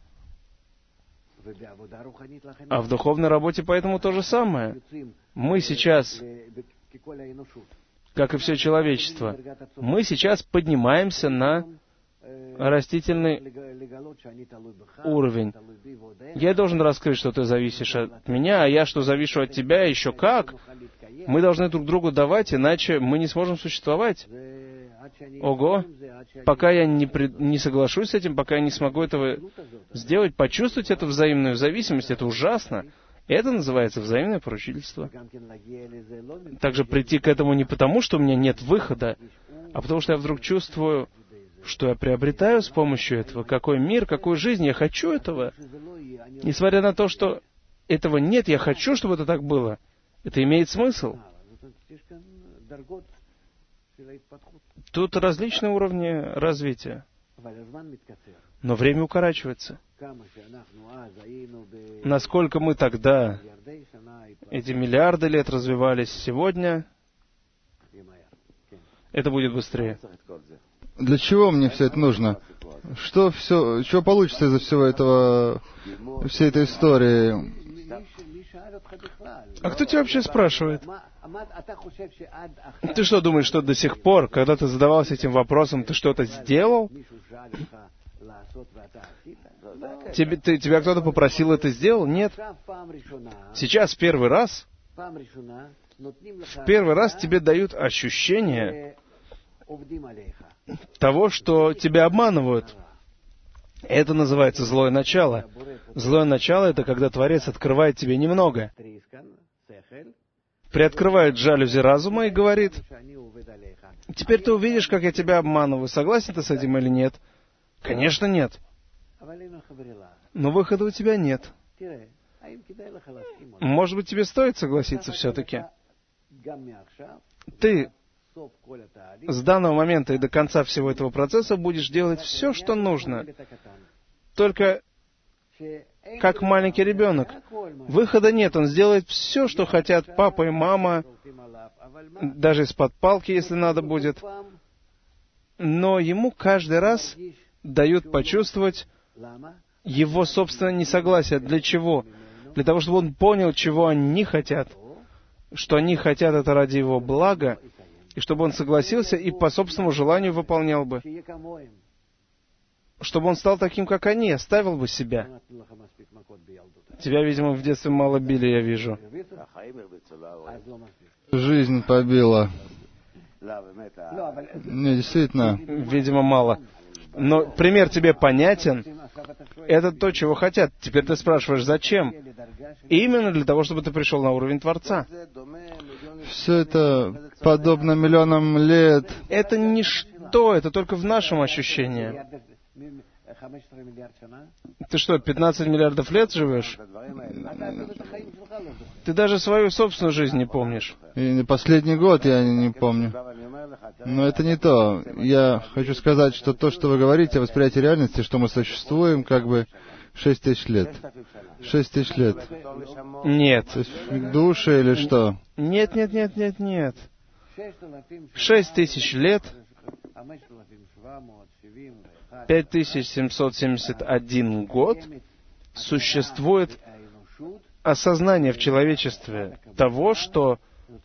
S1: А в духовной работе поэтому то же самое. Мы сейчас, как и все человечество, мы сейчас поднимаемся на растительный уровень. Я должен раскрыть, что ты зависишь от меня, а я, что завишу от тебя, еще как. Мы должны друг другу давать, иначе мы не сможем существовать. Ого! Пока я не, при... не соглашусь с этим, пока я не смогу этого сделать, почувствовать эту взаимную зависимость, это ужасно. Это называется взаимное поручительство. Также прийти к этому не потому, что у меня нет выхода, а потому что я вдруг чувствую, что я приобретаю с помощью этого, какой мир, какую жизнь, я хочу этого. Несмотря на то, что этого нет, я хочу, чтобы это так было. Это имеет смысл. Тут различные уровни развития. Но время укорачивается. Насколько мы тогда, эти миллиарды лет развивались, сегодня это будет быстрее.
S2: Для чего мне все это нужно? Что все, что получится из-за всего этого, всей этой истории?
S1: А кто тебя вообще спрашивает? Ты что думаешь, что до сих пор, когда ты задавался этим вопросом, ты что-то сделал? Тебе, ты, тебя кто-то попросил это сделал? Нет. Сейчас первый раз, в первый раз тебе дают ощущение того, что тебя обманывают. Это называется злое начало. Злое начало — это когда Творец открывает тебе немного. Приоткрывает жалюзи разума и говорит: теперь ты увидишь, как я тебя обманываю. Согласен ты с этим или нет? Конечно, нет. Но выхода у тебя нет. Может быть, тебе стоит согласиться все-таки? Ты с данного момента и до конца всего этого процесса будешь делать все, что нужно. Только как маленький ребенок. Выхода нет. Он сделает все, что хотят папа и мама, даже из-под палки, если надо будет. Но ему каждый раз дают почувствовать его собственное несогласие. Для чего? Для того, чтобы он понял, чего они хотят. Что они хотят это ради его блага. И чтобы он согласился и по собственному желанию выполнял бы. Чтобы он стал таким, как они, оставил бы себя. Тебя, видимо, в детстве мало били, я вижу.
S2: Жизнь побила. Не, действительно.
S1: Видимо, мало. Но пример тебе понятен. Это то, чего хотят. Теперь ты спрашиваешь, зачем? Именно для того, чтобы ты пришел на уровень Творца.
S2: Все это подобно миллионам лет.
S1: Это ничто, это только в нашем ощущении. Ты что, пятнадцать миллиардов лет живешь? Ты даже свою собственную жизнь не помнишь.
S2: И последний год я не помню. Но это не то. Я хочу сказать, что то, что вы говорите о восприятии реальности, что мы существуем, как бы шесть тысяч лет. Шесть тысяч лет.
S1: Нет.
S2: То есть души или что?
S1: Нет, нет, нет, нет, нет. Шесть тысяч лет, пять тысяч семьсот семьдесят один год существует осознание в человечестве того, что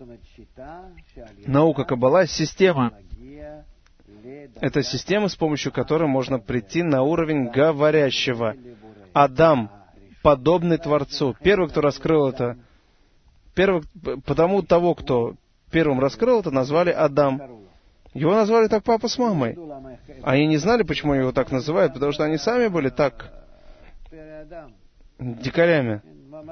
S1: наука Каббала — система. Это система, с помощью которой можно прийти на уровень говорящего. Адам, подобный Творцу. Первый, кто раскрыл это, первый, потому того, кто первым раскрыл это, назвали Адам. Его назвали так папа с мамой. Они не знали, почему его так называют, потому что они сами были так дикарями.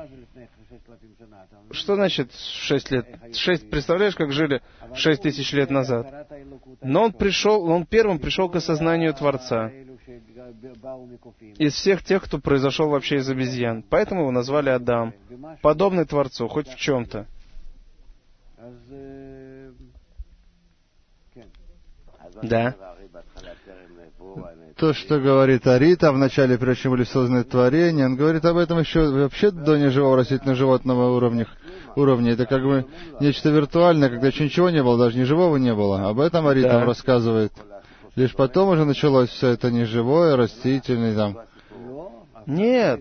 S1: Что значит шесть лет? Шесть, представляешь, как жили шесть тысяч лет назад? Но он пришел, он первым пришел к осознанию Творца. Из всех тех, кто произошел вообще из обезьян. Поэтому его назвали Адам. Подобный Творцу, хоть в чем-то. Да.
S2: То, что говорит Арита, в начале, прежде чем были созданы творения, он говорит об этом еще вообще до неживого растительно-животного уровня. уровня. Это как бы нечто виртуальное, когда еще ничего не было, даже неживого не было. Об этом Арита
S1: Да.
S2: нам рассказывает. Лишь потом уже началось все это неживое, растительное там.
S1: Нет.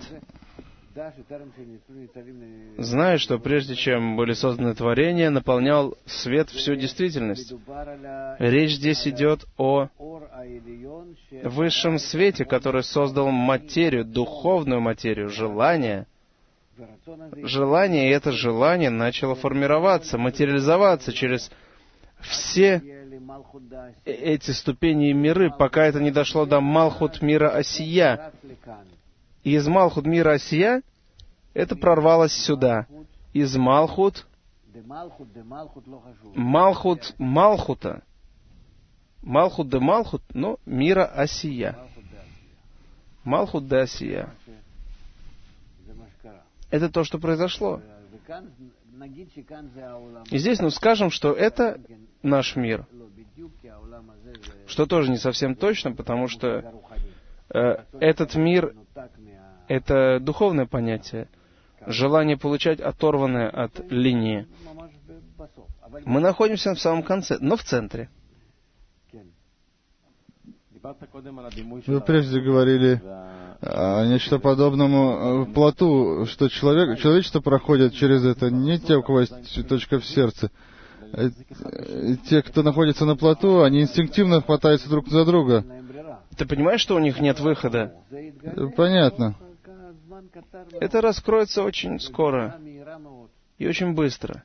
S1: Знаешь, что прежде чем были созданы творения, наполнял свет всю действительность. Речь здесь идет о высшем свете, который создал материю, духовную материю, желание. Желание, и это желание начало формироваться, материализоваться через все эти ступени и миры, пока это не дошло до Малхут мира Осия. И из Малхут мира Осия это прорвалось сюда. Из Малхут, Малхут, Малхута, Малхут де Малхут, но мира Осия. Малхут де Осия. Это то, что произошло. И здесь, ну, скажем, что это наш мир. Что тоже не совсем точно, потому что э, этот мир — это духовное понятие. Желание получать оторванное от линии. Мы находимся в самом конце, но в центре.
S2: Вы прежде говорили о нечто подобному плоту, что человек, человечество проходит через это не те, у кого есть точка в сердце. Те, кто находится на плоту, они инстинктивно хватаются друг за друга.
S1: Ты понимаешь, что у них нет выхода?
S2: Понятно.
S1: Это раскроется очень скоро и очень быстро.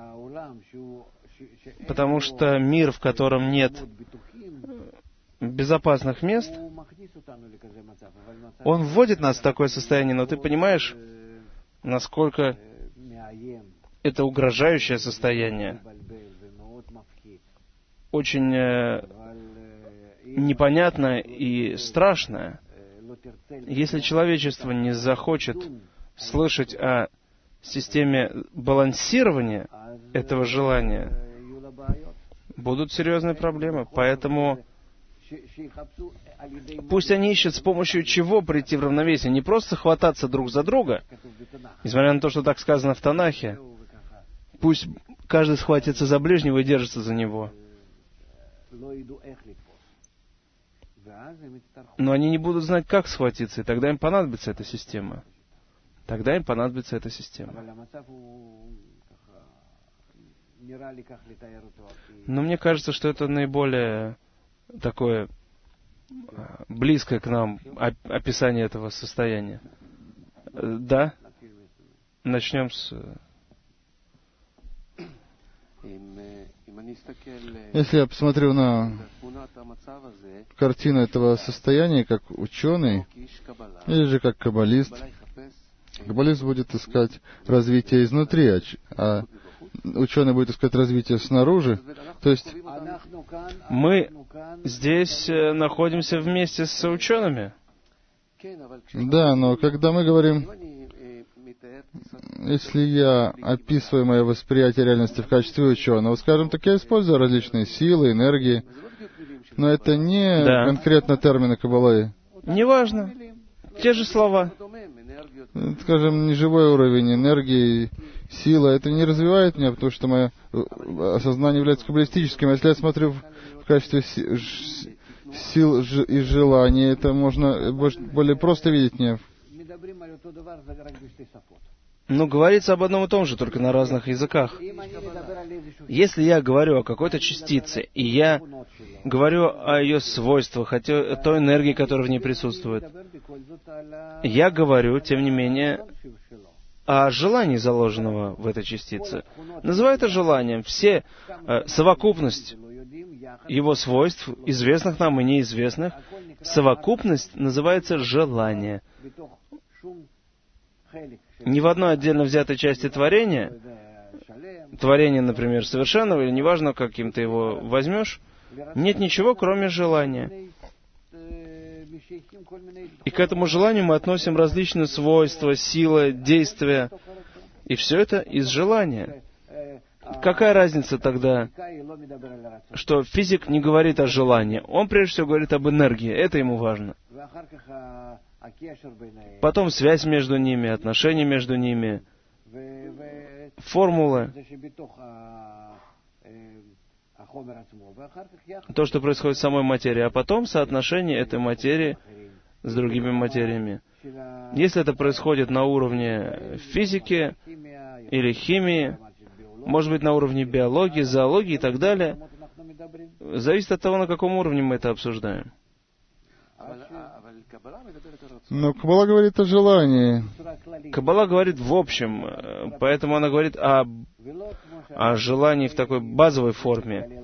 S1: Потому что мир, в котором нет безопасных мест, он вводит нас в такое состояние, но ты понимаешь, насколько это угрожающее состояние, очень э, непонятное и страшное. Если человечество не захочет слышать о системе балансирования этого желания, будут серьезные проблемы. Поэтому пусть они ищут, с помощью чего прийти в равновесие, не просто хвататься друг за друга, несмотря на то, что так сказано в Танахе. Пусть каждый схватится за ближнего и держится за него. Но они не будут знать, как схватиться, и тогда им понадобится эта система. Тогда им понадобится эта система. Но мне кажется, что это наиболее такое близкое к нам описание этого состояния. Да? Начнем с...
S2: Если я посмотрю на картину этого состояния, как ученый, или же как каббалист, каббалист будет искать развитие изнутри, а ученый будет искать развитие снаружи. То есть
S1: мы здесь находимся вместе с учеными.
S2: Да, но когда мы говорим, если я описываю мое восприятие реальности в качестве ученого, скажем так, я использую различные силы, энергии, но это не
S1: да.
S2: конкретно термины Каббалы.
S1: Неважно. Те же слова.
S2: Скажем, неживой уровень энергии, сила, это не развивает меня, потому что мое осознание является каббалистическим. Если я смотрю в качестве сил и желаний, это можно более просто видеть мне.
S1: Ну, говорится об одном и том же, только на разных языках. Если я говорю о какой-то частице, и я говорю о ее свойствах, о той энергии, которая в ней присутствует, я говорю, тем не менее, о желании, заложенного в этой частице. Называю это желанием. Все э, совокупность его свойств, известных нам и неизвестных, совокупность называется желание. Ни в одной отдельно взятой части творения, творение, например, совершенного, или неважно, каким ты его возьмешь, нет ничего, кроме желания. И к этому желанию мы относим различные свойства, силы, действия. И все это из желания. Какая разница тогда, что физик не говорит о желании? Он прежде всего говорит об энергии. Это ему важно. Потом связь между ними, отношения между ними, формулы, то, что происходит в самой материи, а потом соотношение этой материи с другими материями. Если это происходит на уровне физики или химии, может быть, на уровне биологии, зоологии и так далее, зависит от того, на каком уровне мы это обсуждаем.
S2: Но Каббала говорит о желании.
S1: Каббала говорит в общем, поэтому она говорит о, о желании в такой базовой форме.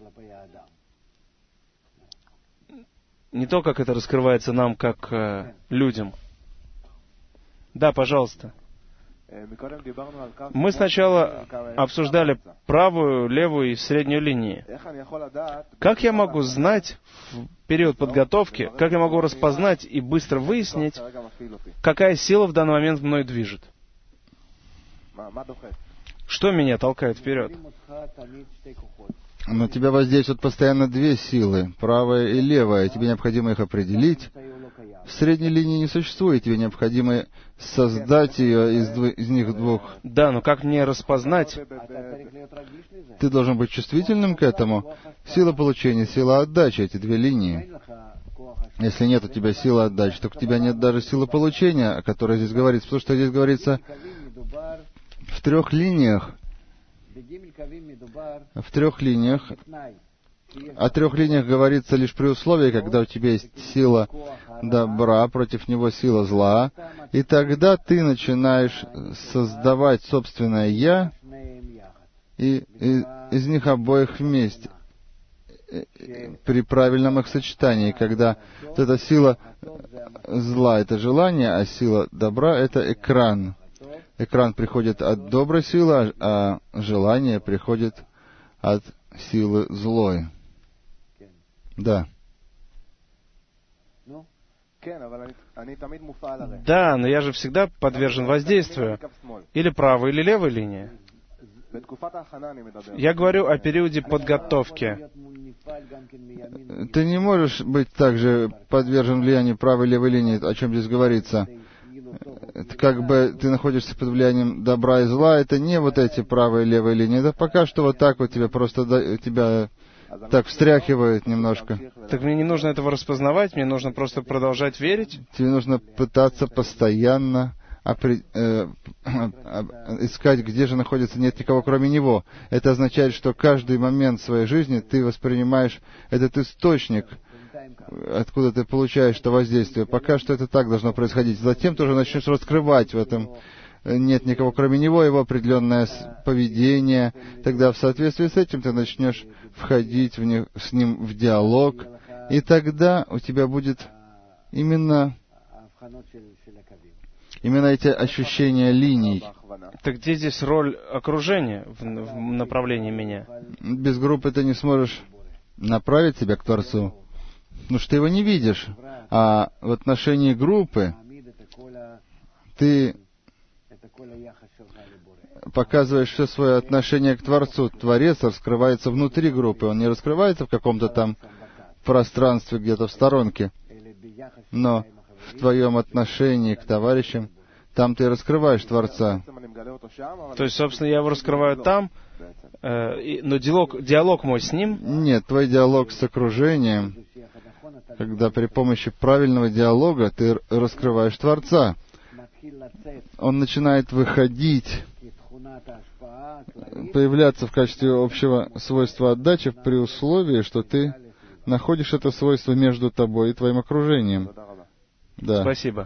S1: Не то, как это раскрывается нам, как э, людям. Да, пожалуйста. Мы сначала обсуждали правую, левую и среднюю линии. Как я могу знать в период подготовки, как я могу распознать и быстро выяснить, какая сила в данный момент мной движет? Что меня толкает вперед?
S2: На тебя воздействуют постоянно две силы, правая и левая. Тебе необходимо их определить. В средней линии не существует, тебе необходимо создать ее из, дв... из них двух.
S1: Да, но как мне распознать?
S2: Ты должен быть чувствительным к этому. Сила получения, сила отдачи, эти две линии. Если нет у тебя силы отдачи, то у тебя нет даже силы получения, о которой здесь говорится. Потому что здесь говорится в трех линиях. В трех линиях. О трех линиях говорится лишь при условии, когда у тебя есть сила добра, против него сила зла, и тогда ты начинаешь создавать собственное «я», и, и из них обоих вместе, при правильном их сочетании, когда вот эта сила зла — это желание, а сила добра — это экран. Экран приходит от доброй силы, а желание приходит от силы злой. Да.
S1: Да, но я же всегда подвержен воздействию. Или правой, или левой линии. Я говорю о периоде подготовки.
S2: Ты не можешь быть также подвержен влиянию правой и левой линии, о чем здесь говорится. Это как бы ты находишься под влиянием добра и зла, это не вот эти правые и левые линии. Это пока что вот так вот тебя просто тебя так встряхивает немножко.
S1: Так мне не нужно этого распознавать, мне нужно просто продолжать верить?
S2: Тебе нужно пытаться постоянно опри... э... искать, где же находится нет никого, кроме него. Это означает, что каждый момент своей жизни ты воспринимаешь этот источник, откуда ты получаешь это воздействие. Пока что это так должно происходить. Затем ты уже начнешь раскрывать в этом нет никого кроме него, его определенное поведение. Тогда в соответствии с этим ты начнешь входить в не, с ним в диалог, и тогда у тебя будет именно, именно эти ощущения линий.
S1: Так где здесь роль окружения в, в направлении меня?
S2: Без группы ты не сможешь направить себя к Творцу, потому что ты его не видишь. А в отношении группы ты показываешь все свое отношение к Творцу. Творец раскрывается внутри группы, он не раскрывается в каком-то там пространстве где-то в сторонке, но в твоем отношении к товарищам, там ты раскрываешь Творца.
S1: То есть, собственно, я его раскрываю там, э, и, но диалог, диалог мой с ним?
S2: Нет, твой диалог с окружением, когда при помощи правильного диалога ты раскрываешь Творца. Он начинает выходить, появляться в качестве общего свойства отдачи при условии, что ты находишь это свойство между тобой и твоим окружением. Да.
S1: Спасибо.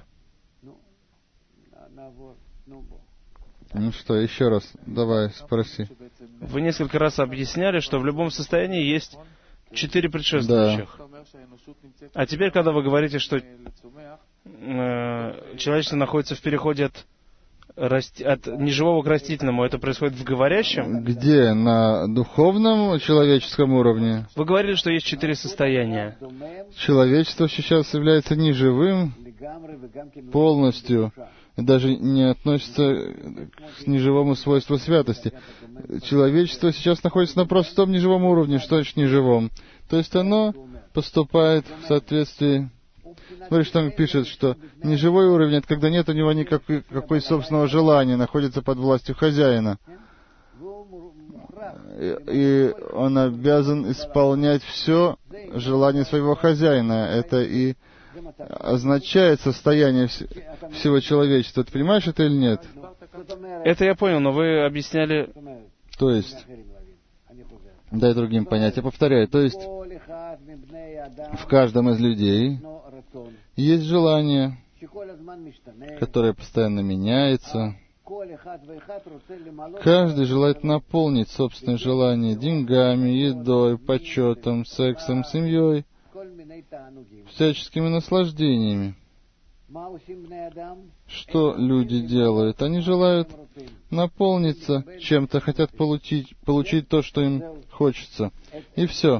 S2: Ну что, еще раз, давай, спроси.
S1: Вы несколько раз объясняли, что в любом состоянии есть четыре предшествующих. Да. А теперь, когда вы говорите, что э, человечество находится в переходе от, расти, от неживого к растительному, это происходит в говорящем?
S2: Где? На духовном человеческом уровне?
S1: Вы говорили, что есть четыре состояния.
S2: Человечество сейчас является неживым полностью, и даже не относится к неживому свойству святости. Человечество сейчас находится на простом неживом уровне. Что значит неживом? То есть оно поступает в соответствии... Смотри, что он пишет, что неживой уровень — это когда нет у него никакой какой собственного желания, находится под властью хозяина. И, и он обязан исполнять все желание своего хозяина. Это и означает состояние вс- всего человечества. Ты понимаешь это или нет?
S1: Это я понял, но вы объясняли...
S2: То есть... Дай другим понять. Я повторяю. То есть, в каждом из людей есть желание, которое постоянно меняется. Каждый желает наполнить собственное желание деньгами, едой, почетом, сексом, семьей, всяческими наслаждениями. Что люди делают? Они желают наполниться чем-то, хотят получить, получить то, что им хочется. И все.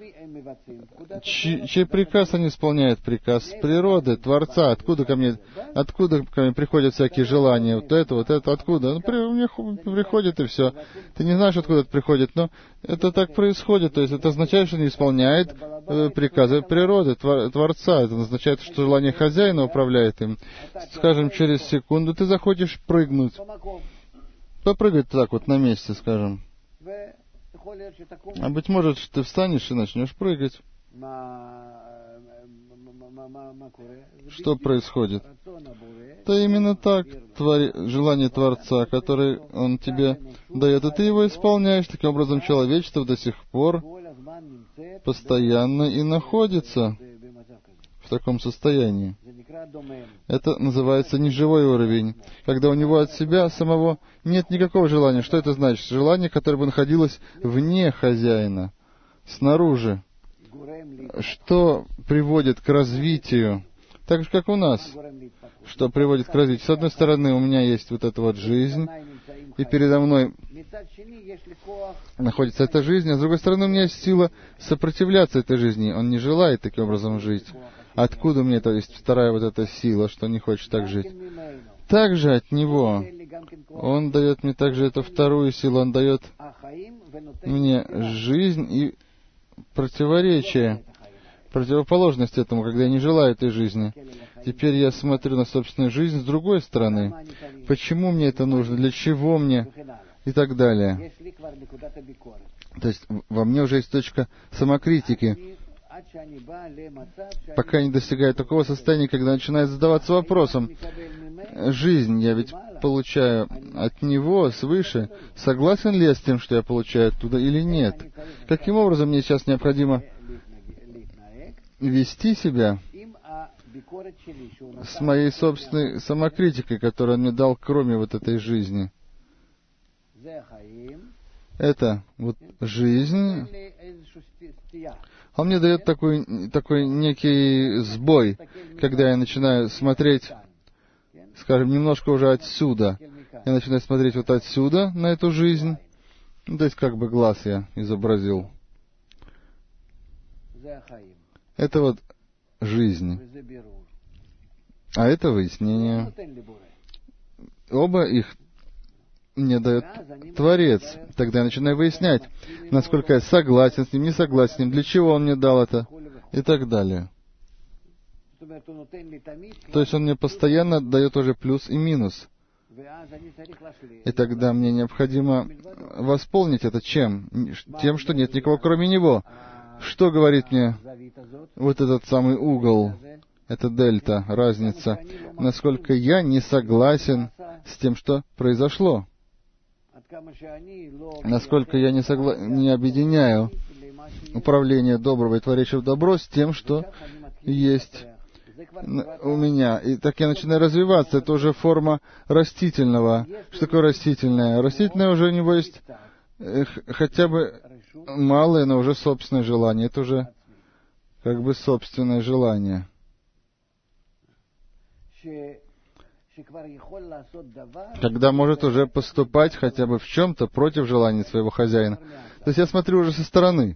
S2: Чь, чей приказ они исполняют? Приказ природы, Творца. Откуда ко мне, откуда ко мне приходят всякие желания? Вот это, вот это, откуда? Ну, при, мне приходит и все. Ты не знаешь, откуда это приходит, но это так происходит. То есть это означает, что они исполняют э, приказы природы, твор, Творца. Это означает, что желание хозяина управляет им. Скажем, через секунду ты захочешь прыгнуть. Попрыгать так вот на месте, скажем. А быть может, ты встанешь и начнешь прыгать. Что происходит? Это именно так, твори, желание Творца, которое Он тебе дает, и ты его исполняешь. Таким образом, человечество до сих пор постоянно и находится в таком состоянии. Это называется неживой уровень, когда у него от себя самого нет никакого желания. Что это значит? Желание, которое бы находилось вне хозяина, снаружи. Что приводит к развитию? Так же, как у нас. Что приводит к развитию? С одной стороны, у меня есть вот эта вот жизнь, и передо мной находится эта жизнь, а с другой стороны, у меня есть сила сопротивляться этой жизни. Он не желает таким образом жить. Откуда у меня это есть вторая вот эта сила, что не хочет так жить? Также от Него. Он дает мне также эту вторую силу. Он дает мне жизнь и противоречие, противоположность этому, когда я не желаю этой жизни. Теперь я смотрю на собственную жизнь с другой стороны. Почему мне это нужно? Для чего мне? И так далее. То есть во мне уже есть точка самокритики. Пока не достигает такого состояния, когда начинает задаваться вопросом, жизнь я ведь получаю от Него, свыше, согласен ли я с тем, что я получаю оттуда или нет? Каким образом мне сейчас необходимо вести себя с моей собственной самокритикой, которую Он мне дал, кроме вот этой жизни? Это вот жизнь. Он мне дает такой, такой некий сбой, когда я начинаю смотреть, скажем, немножко уже отсюда. Я начинаю смотреть вот отсюда на эту жизнь. Ну, то есть как бы глаз я изобразил. Это вот жизнь. А это выяснение. Оба их мне дает Творец. Тогда я начинаю выяснять, насколько я согласен с ним, не согласен с ним, для чего он мне дал это, и так далее. То есть он мне постоянно дает уже плюс и минус. И тогда мне необходимо восполнить это чем? Тем, что нет никого кроме Него. Что говорит мне вот этот самый угол, эта дельта, разница, насколько я не согласен с тем, что произошло. Насколько я не, согла... не объединяю управление доброго и творящего добро с тем, что есть у меня. И так я начинаю развиваться. Это уже форма растительного. Что такое растительное? Растительное уже у него есть э, хотя бы малое, но уже собственное желание. Это уже как бы собственное желание. Когда может уже поступать хотя бы в чем-то против желания своего хозяина. То есть я смотрю уже со стороны.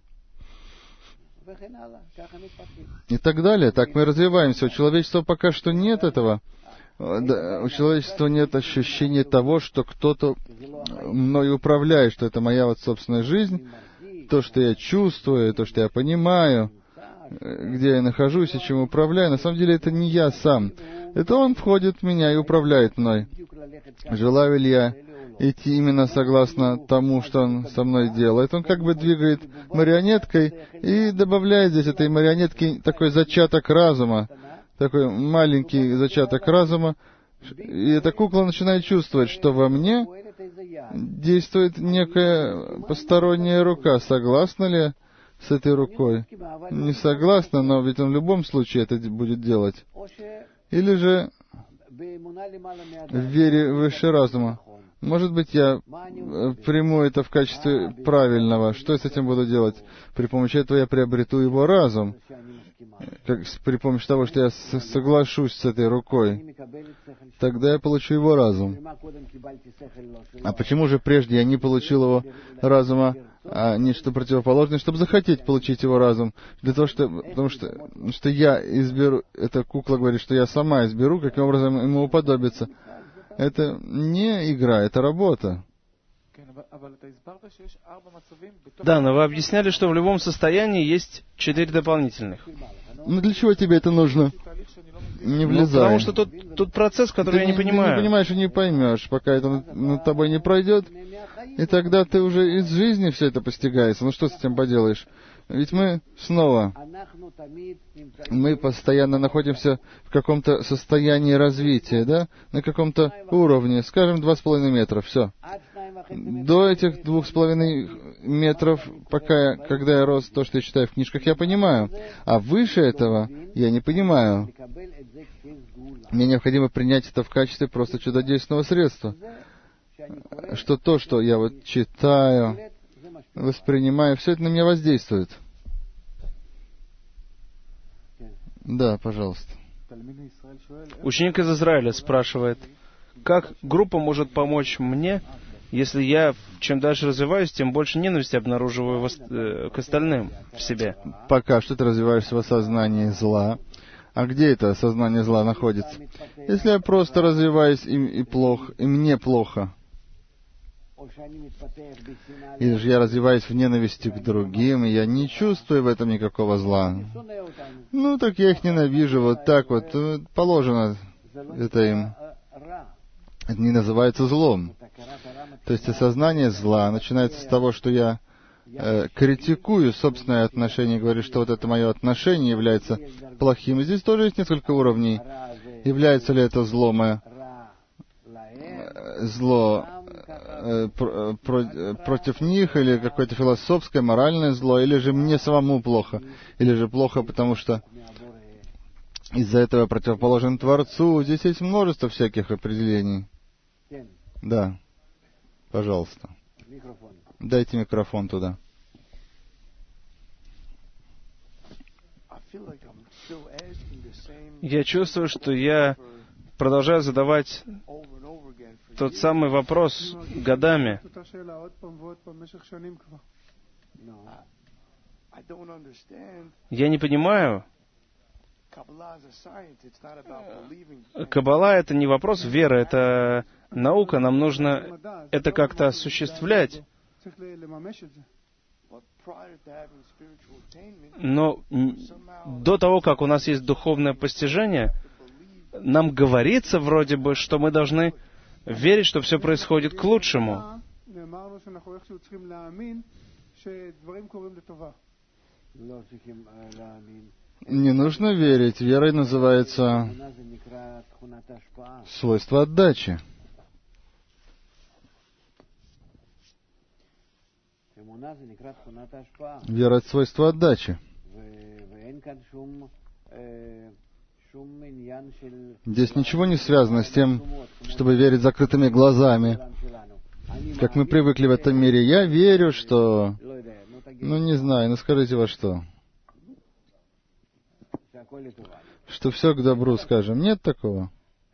S2: И так далее. Так мы развиваемся. У человечества пока что нет этого. У человечества нет ощущения того, что кто-то мной управляет, что это моя вот собственная жизнь, то, что я чувствую, то, что я понимаю, где я нахожусь и чем управляю. На самом деле это не я сам. Это Он входит в меня и управляет мной. Желаю ли я идти именно согласно тому, что Он со мной делает? Он как бы двигает марионеткой и добавляет здесь этой марионетке такой зачаток разума, такой маленький зачаток разума. И эта кукла начинает чувствовать, что во мне действует некая посторонняя рука. Согласна ли я с этой рукой? Не согласна, но ведь он в любом случае это будет делать. Или же в вере выше разума. Может быть, я приму это в качестве правильного. Что я с этим буду делать? При помощи этого я приобрету его разум. как при помощи того, что я с- соглашусь с этой рукой, тогда я получу его разум. А почему же прежде я не получил его разума, а нечто противоположное, чтобы захотеть получить его разум? Для того, что, потому что, что я изберу, эта кукла говорит, что я сама изберу, каким образом ему уподобиться. Это не игра, это работа.
S1: Да, но вы объясняли, что в любом состоянии есть четыре дополнительных.
S2: Ну для чего тебе это нужно? Не
S1: Ну,
S2: влезай.
S1: потому что тут, тут процесс, который
S2: ты
S1: я не понимаю.
S2: Ты не понимаешь и не поймешь, пока это над, над тобой не пройдет. И тогда ты уже из жизни все это постигается. Ну что с этим поделаешь? Ведь мы снова, мы постоянно находимся в каком-то состоянии развития, да? На каком-то уровне, скажем, два с половиной метра, все. До этих двух с половиной метров, пока, я, когда я рос, то, что я читаю в книжках, я понимаю. А выше этого я не понимаю. Мне необходимо принять это в качестве просто чудодейственного средства. Что то, что я вот читаю, воспринимаю, все это на меня воздействует. Да, пожалуйста.
S1: Ученик из Израиля спрашивает, как группа может помочь мне, если я, чем дальше развиваюсь, тем больше ненависти обнаруживаю в, э, к остальным в себе?
S2: Пока что ты развиваешься в осознании зла. А где это осознание зла находится? Если я просто развиваюсь и, и плохо, и мне плохо, или же я развиваюсь в ненависти к другим, и я не чувствую в этом никакого зла, ну так я их ненавижу, вот так вот, положено это им. Это не называется злом. То есть осознание зла начинается с того, что я э, критикую собственное отношение, говорю, что вот это мое отношение является плохим. И здесь тоже есть несколько уровней. Является ли это зло мое, зло э, про, про, против них, или какое-то философское, моральное зло, или же мне самому плохо, или же плохо, потому что из-за этого я противоположен Творцу. Здесь есть множество всяких определений. Да. Пожалуйста. Дайте микрофон туда.
S1: Я чувствую, что я продолжаю задавать тот самый вопрос годами. Я не понимаю. Каббала — это не вопрос веры, это наука, нам нужно это как-то осуществлять. Но до того, как у нас есть духовное постижение, нам говорится вроде бы, что мы должны верить, что все происходит к лучшему.
S2: Не нужно верить. Верой называется свойство отдачи. Вера — это свойство отдачи. Здесь ничего не связано с тем, чтобы верить закрытыми глазами, как мы привыкли в этом мире. Я верю, что... Ну, не знаю, ну скажите во что. Что все к добру, скажем. Нет такого.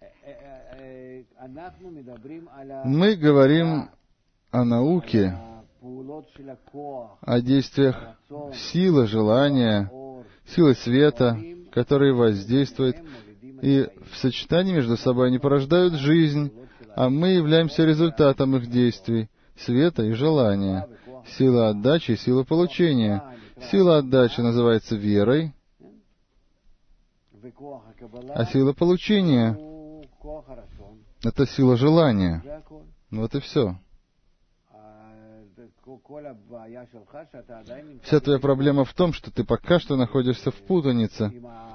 S2: Мы говорим о науке, о действиях силы желания, силы света, которые воздействуют, и в сочетании между собой они порождают жизнь, а мы являемся результатом их действий, света и желания, сила отдачи и сила получения. Сила отдачи называется верой, а сила получения — это сила желания. Вот и все. Вся твоя проблема в том, что ты пока что находишься в путанице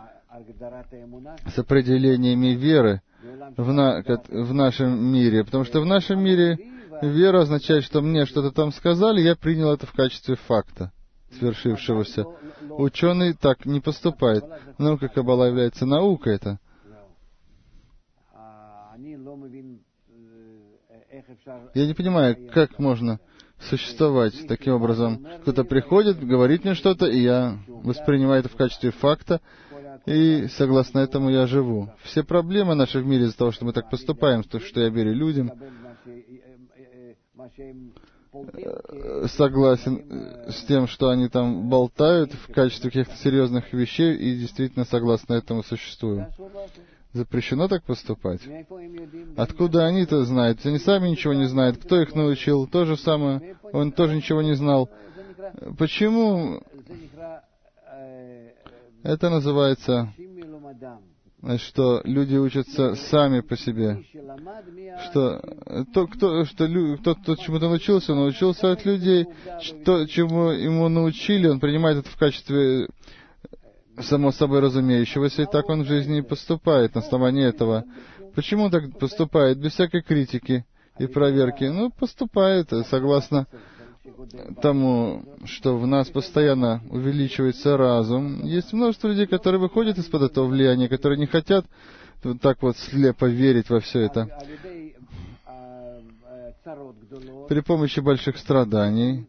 S2: с определениями веры в, на, в нашем мире. Потому что в нашем мире вера означает, что мне что-то там сказали, я принял это в качестве факта свершившегося. Ученый так не поступает. Наука Каббала является наукой это. Я не понимаю, как можно существовать таким образом. Кто-то приходит, говорит мне что-то, и я воспринимаю это в качестве факта, и согласно этому я живу. Все проблемы наши в мире из-за того, что мы так поступаем, то, что я верю людям, согласен с тем, что они там болтают в качестве каких-то серьезных вещей, и действительно согласно этому существую. Запрещено так поступать? Откуда они-то знают? Они сами ничего не знают. Кто их научил? То же самое. Он тоже ничего не знал. Почему? Это называется, что люди учатся сами по себе. Что, то, кто, что тот, кто чему-то научился, научился от людей. Что, чему ему научили, он принимает это в качестве само собой разумеющегося, и так он в жизни и поступает на основании этого. Почему он так поступает? Без всякой критики и проверки. Ну, поступает согласно тому, что в нас постоянно увеличивается разум. Есть множество людей, которые выходят из-под этого влияния, которые не хотят вот так вот слепо верить во все это. При помощи больших страданий,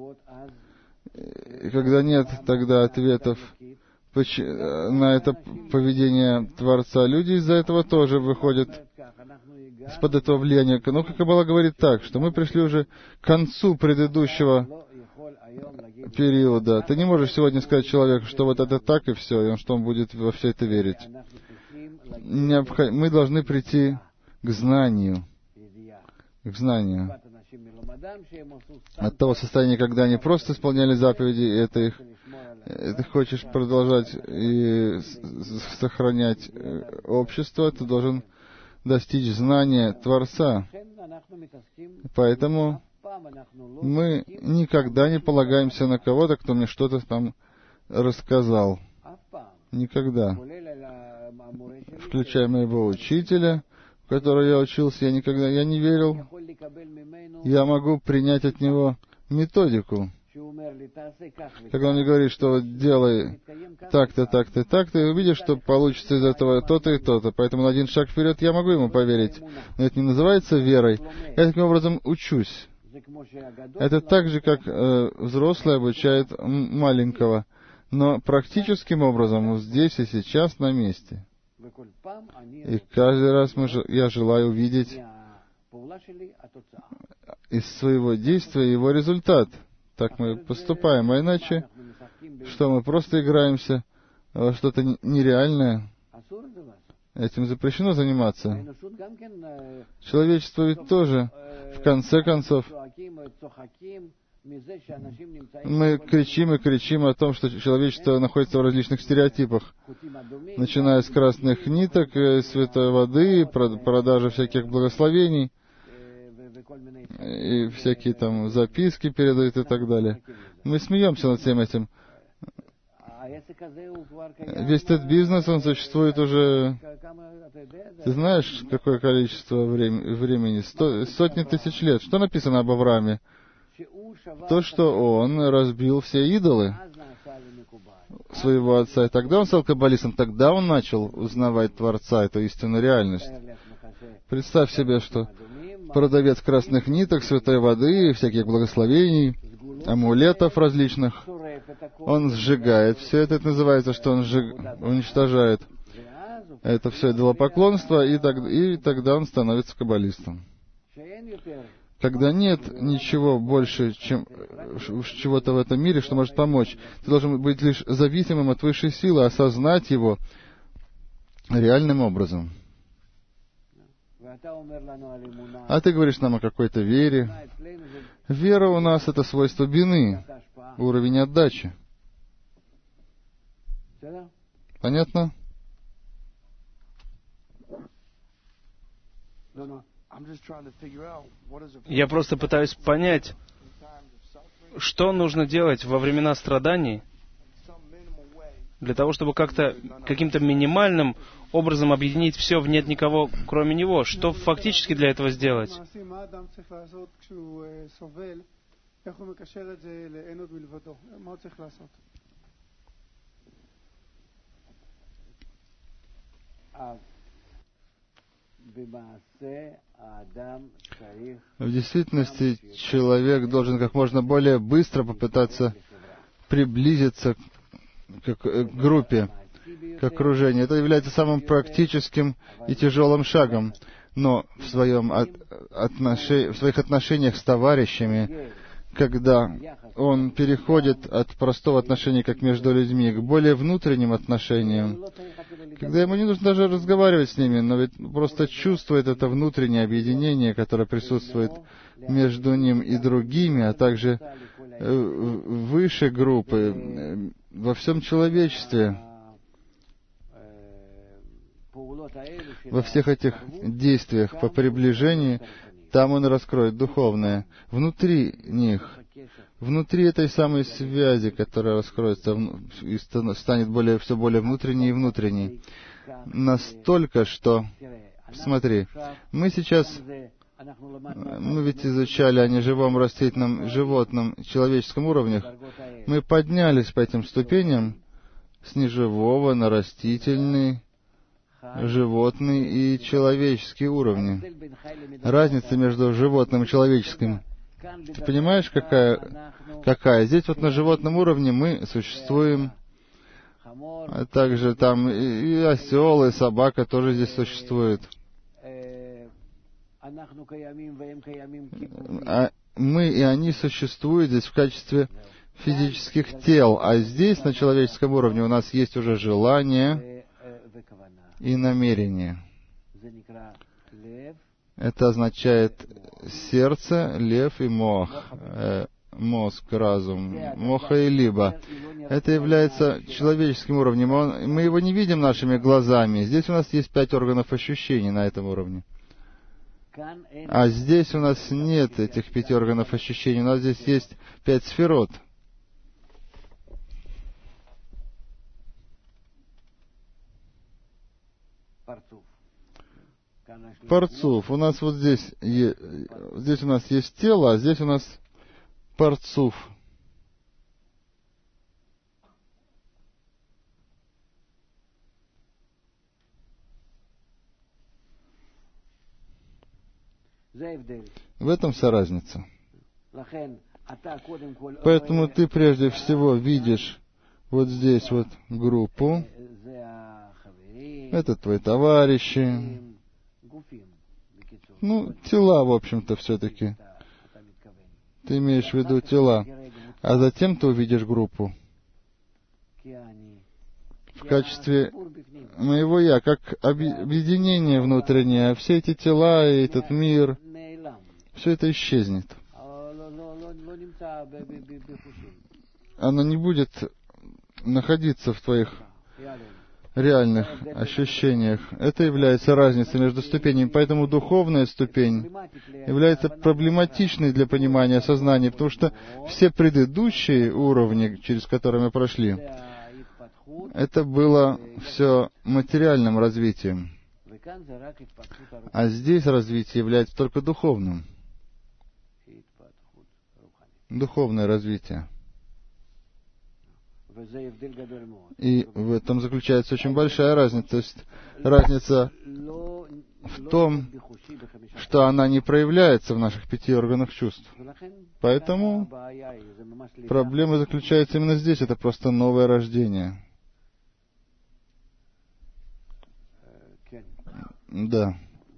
S2: когда нет тогда ответов на это поведение Творца, люди из-за этого тоже выходят из-под этого влияния. Но как Каббала говорит так, что мы пришли уже к концу предыдущего периода. Ты не можешь сегодня сказать человеку, что вот это так и все, и он, что он будет во все это верить. Необход... Мы должны прийти к знанию. К знанию. От того состояния, когда они просто исполняли заповеди, и это их... И ты хочешь продолжать и сохранять общество, ты должен достичь знания Творца. Поэтому мы никогда не полагаемся на кого-то, кто мне что-то там рассказал. Никогда. Включая моего учителя, у которого я учился, я никогда я не верил. Я могу принять от него методику. Когда он мне говорит, что делай так-то, так-то, так-то, и увидишь, что получится из этого то-то и то-то. Поэтому на один шаг вперед я могу ему поверить. Но это не называется верой. Я таким образом учусь. Это так же, как э, взрослый обучает маленького, но практическим образом здесь и сейчас на месте. И каждый раз мы, я желаю увидеть из своего действия его результат. Так мы поступаем, а иначе, что мы просто играемся во что-то нереальное. Этим запрещено заниматься. Человечество ведь тоже, в конце концов, мы кричим и кричим о том, что человечество находится в различных стереотипах, начиная с красных ниток, святой воды, продажи всяких благословений, и всякие там записки передают и так далее. Мы смеемся над всем этим. Весь этот бизнес, он существует уже... Ты знаешь, какое количество времени? времени? Сто, сотни тысяч лет. Что написано об Аврааме? То, что он разбил все идолы своего отца. И тогда он стал каббалистом, тогда он начал узнавать Творца, эту истинную реальность. Представь себе, что продавец красных ниток, святой воды, всяких благословений, амулетов различных, он сжигает все это. Это называется, что он сжиг... уничтожает это все идолопоклонство, и, так... и тогда он становится каббалистом. Когда нет ничего больше, чем чего-то в этом мире, что может помочь, ты должен быть лишь зависимым от высшей силы, осознать его реальным образом. А ты говоришь нам о какой-то вере. Вера у нас — это свойство бины, уровень отдачи. Понятно?
S1: Я просто пытаюсь понять, что нужно делать во времена страданий для того, чтобы как-то каким-то минимальным образом объединить все в нет никого, кроме него. Что фактически для этого сделать?
S2: В действительности человек должен как можно более быстро попытаться приблизиться к, к группе, к окружению. Это является самым практическим и тяжелым шагом. Но в, своем от, отнош... в своих отношениях с товарищами, когда он переходит от простого отношения, как между людьми, к более внутренним отношениям, когда ему не нужно даже разговаривать с ними, но ведь просто чувствует это внутреннее объединение, которое присутствует между ним и другими, а также выше группы, во всем человечестве, во всех этих действиях по приближению, там он раскроет духовное. Внутри них, внутри этой самой связи, которая раскроется и станет более, все более внутренней и внутренней. Настолько, что... Смотри, мы сейчас... Мы ведь изучали о неживом, растительном, животном, человеческом уровнях. Мы поднялись по этим ступеням с неживого на растительный, животный и человеческий уровни. Разница между животным и человеческим. Ты понимаешь, какая? какая? Здесь вот на животном уровне мы существуем, а также там и осел, и собака тоже здесь существует. А мы и они существуют здесь в качестве физических тел, а здесь, на человеческом уровне, у нас есть уже желание и намерение. Это означает сердце, лев и мох, э, мозг, разум, моха и либо. Это является человеческим уровнем. Он, мы его не видим нашими глазами. Здесь у нас есть пять органов ощущений на этом уровне. А здесь у нас нет этих пяти органов ощущений. У нас здесь есть пять сферот. Парцуф. У нас вот здесь, здесь у нас есть тело, а здесь у нас парцуф. В этом вся разница. Поэтому ты прежде всего видишь вот здесь вот группу. Это твои товарищи. Ну, тела, в общем-то, все-таки. Ты имеешь в виду тела. А затем ты увидишь группу в качестве моего «я», как объединение внутреннее. Все эти тела и этот мир, все это исчезнет. Оно не будет находиться в твоих реальных ощущениях. Это является разницей между ступенями. Поэтому духовная ступень является проблематичной для понимания сознания, потому что все предыдущие уровни, через которые мы прошли, это было все материальным развитием. А здесь развитие является только духовным. Духовное развитие. И в этом заключается очень большая разница. То есть разница в том, что она не проявляется в наших пяти органах чувств. Поэтому проблема заключается именно здесь. Это просто новое рождение. Да.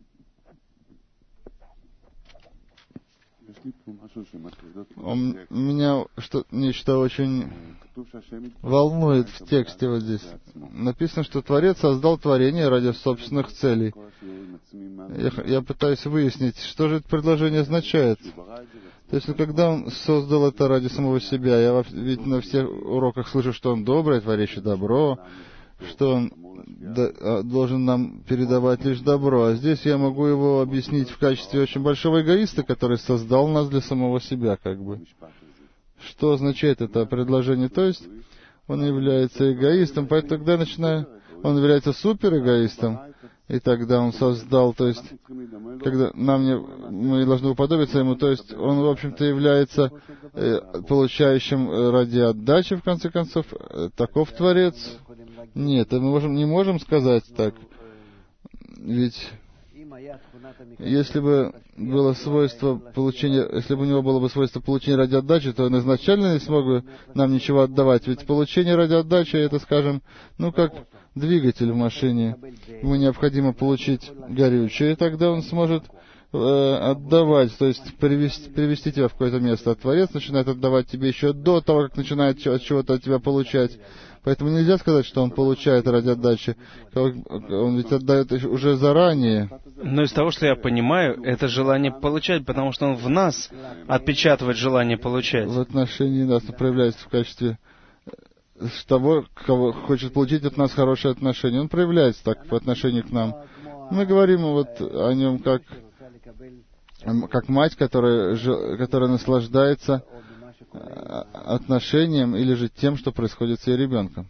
S2: Он, меня что, нечто очень волнует в тексте вот здесь. Написано, что Творец создал творение ради собственных целей. Я, я пытаюсь выяснить, что же это предложение означает. То есть, когда он создал это ради самого себя, я ведь на всех уроках слышу, что он добрый, творящий добро, что он должен нам передавать лишь добро. А здесь я могу его объяснить в качестве очень большого эгоиста, который создал нас для самого себя, как бы. Что означает это предложение? То есть, он является эгоистом, поэтому тогда я начинаю... Он является суперэгоистом, и тогда он создал, то есть, когда нам не, мы должны уподобиться ему, то есть, он, в общем-то, является э, получающим ради отдачи, в конце концов, таков Творец. Нет, мы можем, не можем сказать так. Ведь Если бы было свойство получения, если бы у него было бы свойство получения ради отдачи, то он изначально не смог бы нам ничего отдавать. Ведь получение ради отдачи — это, скажем, ну как двигатель в машине. Ему необходимо получить горючее, и тогда он сможет э, отдавать, то есть привести, привести тебя в какое-то место. А Творец начинает отдавать тебе еще до того, как начинает от чего-то от тебя получать. Поэтому нельзя сказать, что он получает ради отдачи. Он ведь отдает уже заранее.
S1: Но из того, что я понимаю, это желание получать, потому что он в нас отпечатывает желание получать.
S2: В отношении нас проявляется в качестве того, кого хочет получить от нас хорошее отношение. Он проявляется так по отношению к нам. Мы говорим вот о нем как, как мать, которая, которая наслаждается отношением или же тем, что происходит с ее ребенком.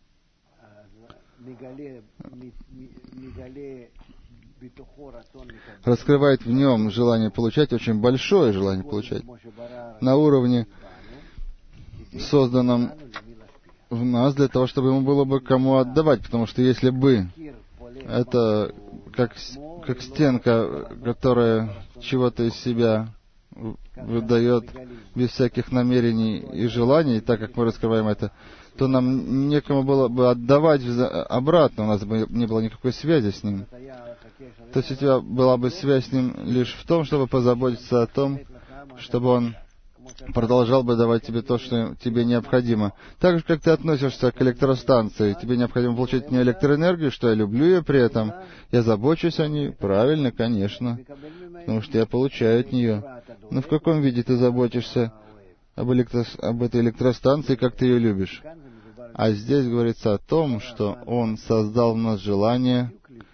S2: Раскрывает в нем желание получать, очень большое желание получать, на уровне, созданном в нас, для того, чтобы ему было бы кому отдавать. Потому что если бы это как, как стенка, которая чего-то из себя выдает без всяких намерений и желаний, так как мы раскрываем это, то нам некому было бы отдавать обратно, у нас бы не было никакой связи с ним. То есть у тебя была бы связь с ним лишь в том, чтобы позаботиться о том, чтобы он продолжал бы давать тебе то, что тебе необходимо. Так же, как ты относишься к электростанции, тебе необходимо получить от нее электроэнергию, что я люблю ее при этом, я забочусь о ней, правильно, конечно, потому что я получаю от нее. Но в каком виде ты заботишься об, электро... об этой электростанции, как ты ее любишь? А здесь говорится о том, что Он создал в нас желание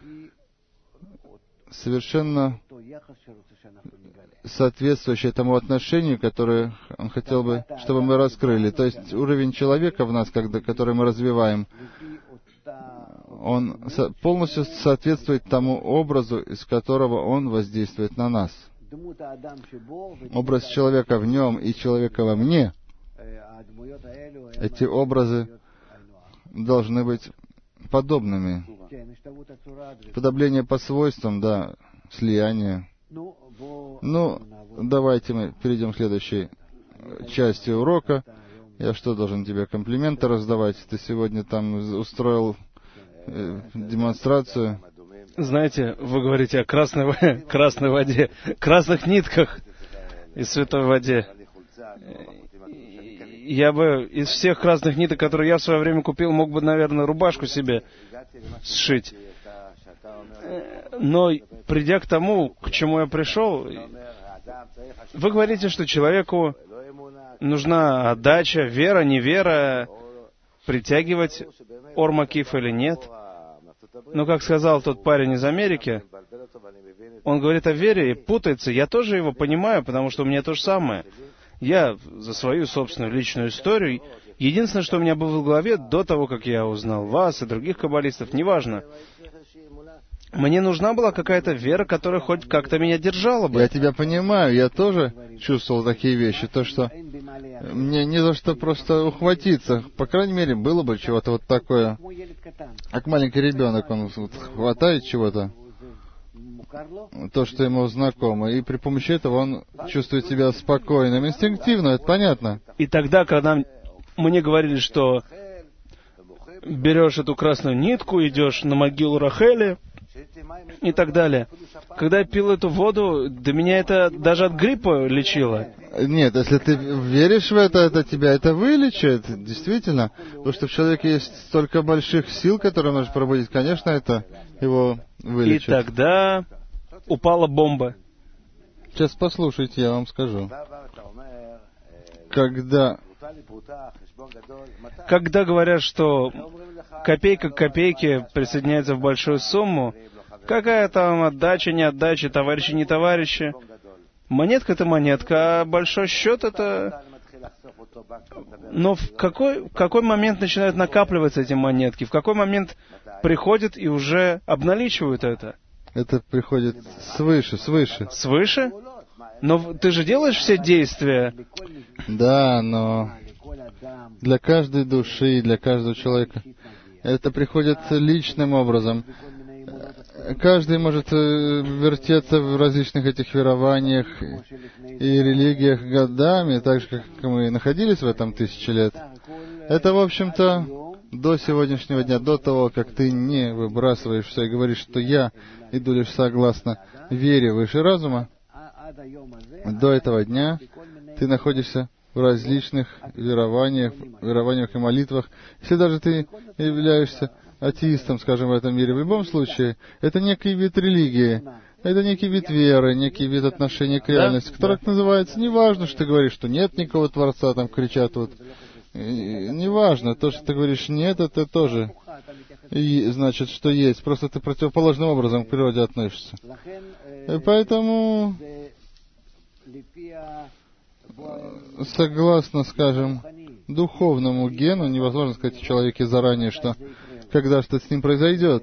S2: совершенно соответствующее тому отношению, которое Он хотел бы, чтобы мы раскрыли. То есть уровень человека в нас, когда, который мы развиваем, он полностью соответствует тому образу, из которого он воздействует на нас. Образ человека в нем и человека во мне, эти образы должны быть подобными. Подобление по свойствам, да, слияние. Ну, давайте мы перейдем к следующей части урока. Я что, должен тебе комплименты раздавать? Ты сегодня там устроил э, демонстрацию.
S1: Знаете, вы говорите о красной, красной воде, красных нитках и святой воде. Я бы из всех красных ниток, которые я в свое время купил, мог бы, наверное, рубашку себе сшить. Но, придя к тому, к чему я пришел, вы говорите, что человеку нужна отдача, вера, не вера, притягивать Ор-Макиф или нет. Но, как сказал тот парень из Америки, он говорит о вере и путается. Я тоже его понимаю, потому что у меня то же самое. Я за свою собственную личную историю, единственное, что у меня было в голове до того, как я узнал вас и других каббалистов, неважно, мне нужна была какая-то вера, которая хоть как-то меня держала бы.
S2: Я тебя понимаю, я тоже чувствовал такие вещи, то, что мне не за что просто ухватиться. По крайней мере, было бы чего-то вот такое. Как маленький ребенок, он вот хватает чего-то, то, что ему знакомо, и при помощи этого он чувствует себя спокойным, инстинктивно, это понятно.
S1: И тогда, когда мне говорили, что берешь эту красную нитку, идешь на могилу Рахели и так далее. Когда я пил эту воду, до меня это даже от гриппа лечило.
S2: Нет, если ты веришь в это, это тебя это вылечит, действительно. Потому что в человеке есть столько больших сил, которые может пробудить, конечно, это его вылечит.
S1: И тогда упала бомба.
S2: Сейчас послушайте, я вам скажу. Когда...
S1: Когда говорят, что копейка к копейке присоединяется в большую сумму, какая там отдача, не отдача, товарищи, не товарищи. Монетка — это монетка, а большой счет — это... Но в какой, в какой момент начинают накапливаться эти монетки? В какой момент приходят и уже обналичивают это?
S2: Это приходит свыше, свыше.
S1: Свыше? Но ты же делаешь все действия.
S2: Да, но для каждой души, для каждого человека это приходит личным образом. каждый может вертеться в различных этих верованиях и религиях годами, так же, как мы находились в этом тысячи лет. Это, в общем-то, до сегодняшнего дня, до того, как ты не выбрасываешь все и говоришь, что я иду лишь согласно вере выше разума, до этого дня ты находишься в различных верованиях, верованиях и молитвах. Если даже ты являешься атеистом, скажем, в этом мире, в любом случае, это некий вид религии, это некий вид веры, некий вид отношения к реальности, который так называется. Неважно, что ты говоришь, что нет никакого Творца, там кричат вот. Неважно, то, что ты говоришь нет, это тоже и значит, что есть. Просто ты противоположным образом к природе относишься. И поэтому, согласно, скажем, духовному гену, невозможно сказать о человеке заранее, что когда что-то с ним произойдет.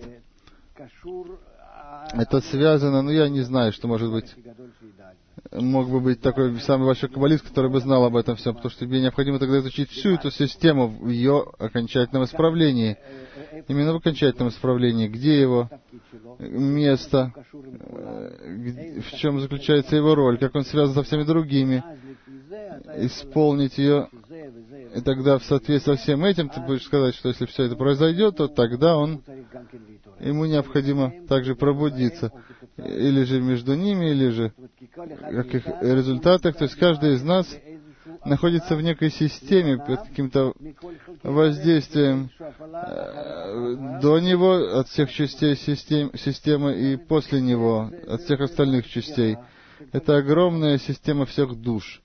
S2: Это связано, ну я не знаю, что может быть. Мог бы быть такой самый большой каббалист, который бы знал об этом всем, потому что тебе необходимо тогда изучить всю эту систему в ее окончательном исправлении. Именно в окончательном исправлении. Где его место, в чем заключается его роль, как он связан со всеми другими. Исполнить ее, и тогда в соответствии со всем этим ты будешь сказать, что если все это произойдет, то тогда он, ему необходимо также пробудиться. Или же между ними, или же в каких результатах. То есть каждый из нас находится в некой системе, под каким-то воздействием до него, от всех частей систем, системы, и после него, от всех остальных частей. Это огромная система всех душ.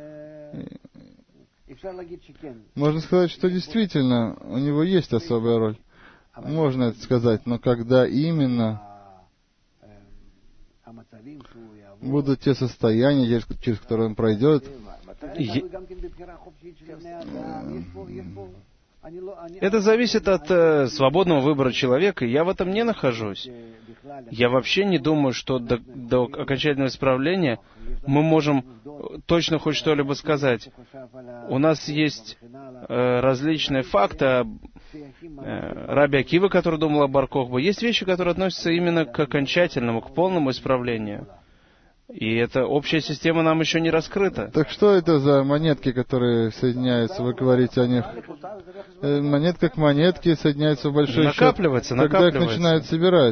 S2: Можно сказать, что действительно у него есть особая роль. Можно это сказать, но когда именно будут те состояния, через, через которые он пройдет,
S1: Я... Это зависит от э, свободного выбора человека, и я в этом не нахожусь. Я вообще не думаю, что до, до окончательного исправления мы можем точно хоть что-либо сказать. У нас есть э, различные факты об э, Раби Акиве, который думал о Бар-Кохба. Есть вещи, которые относятся именно к окончательному, к полному исправлению. И эта общая система нам еще не раскрыта.
S2: Так что это за монетки, которые соединяются? Вы говорите о них. Монетка к монетке соединяются в большой
S1: накапливается,
S2: счет.
S1: накапливается.
S2: Когда их начинают собирать.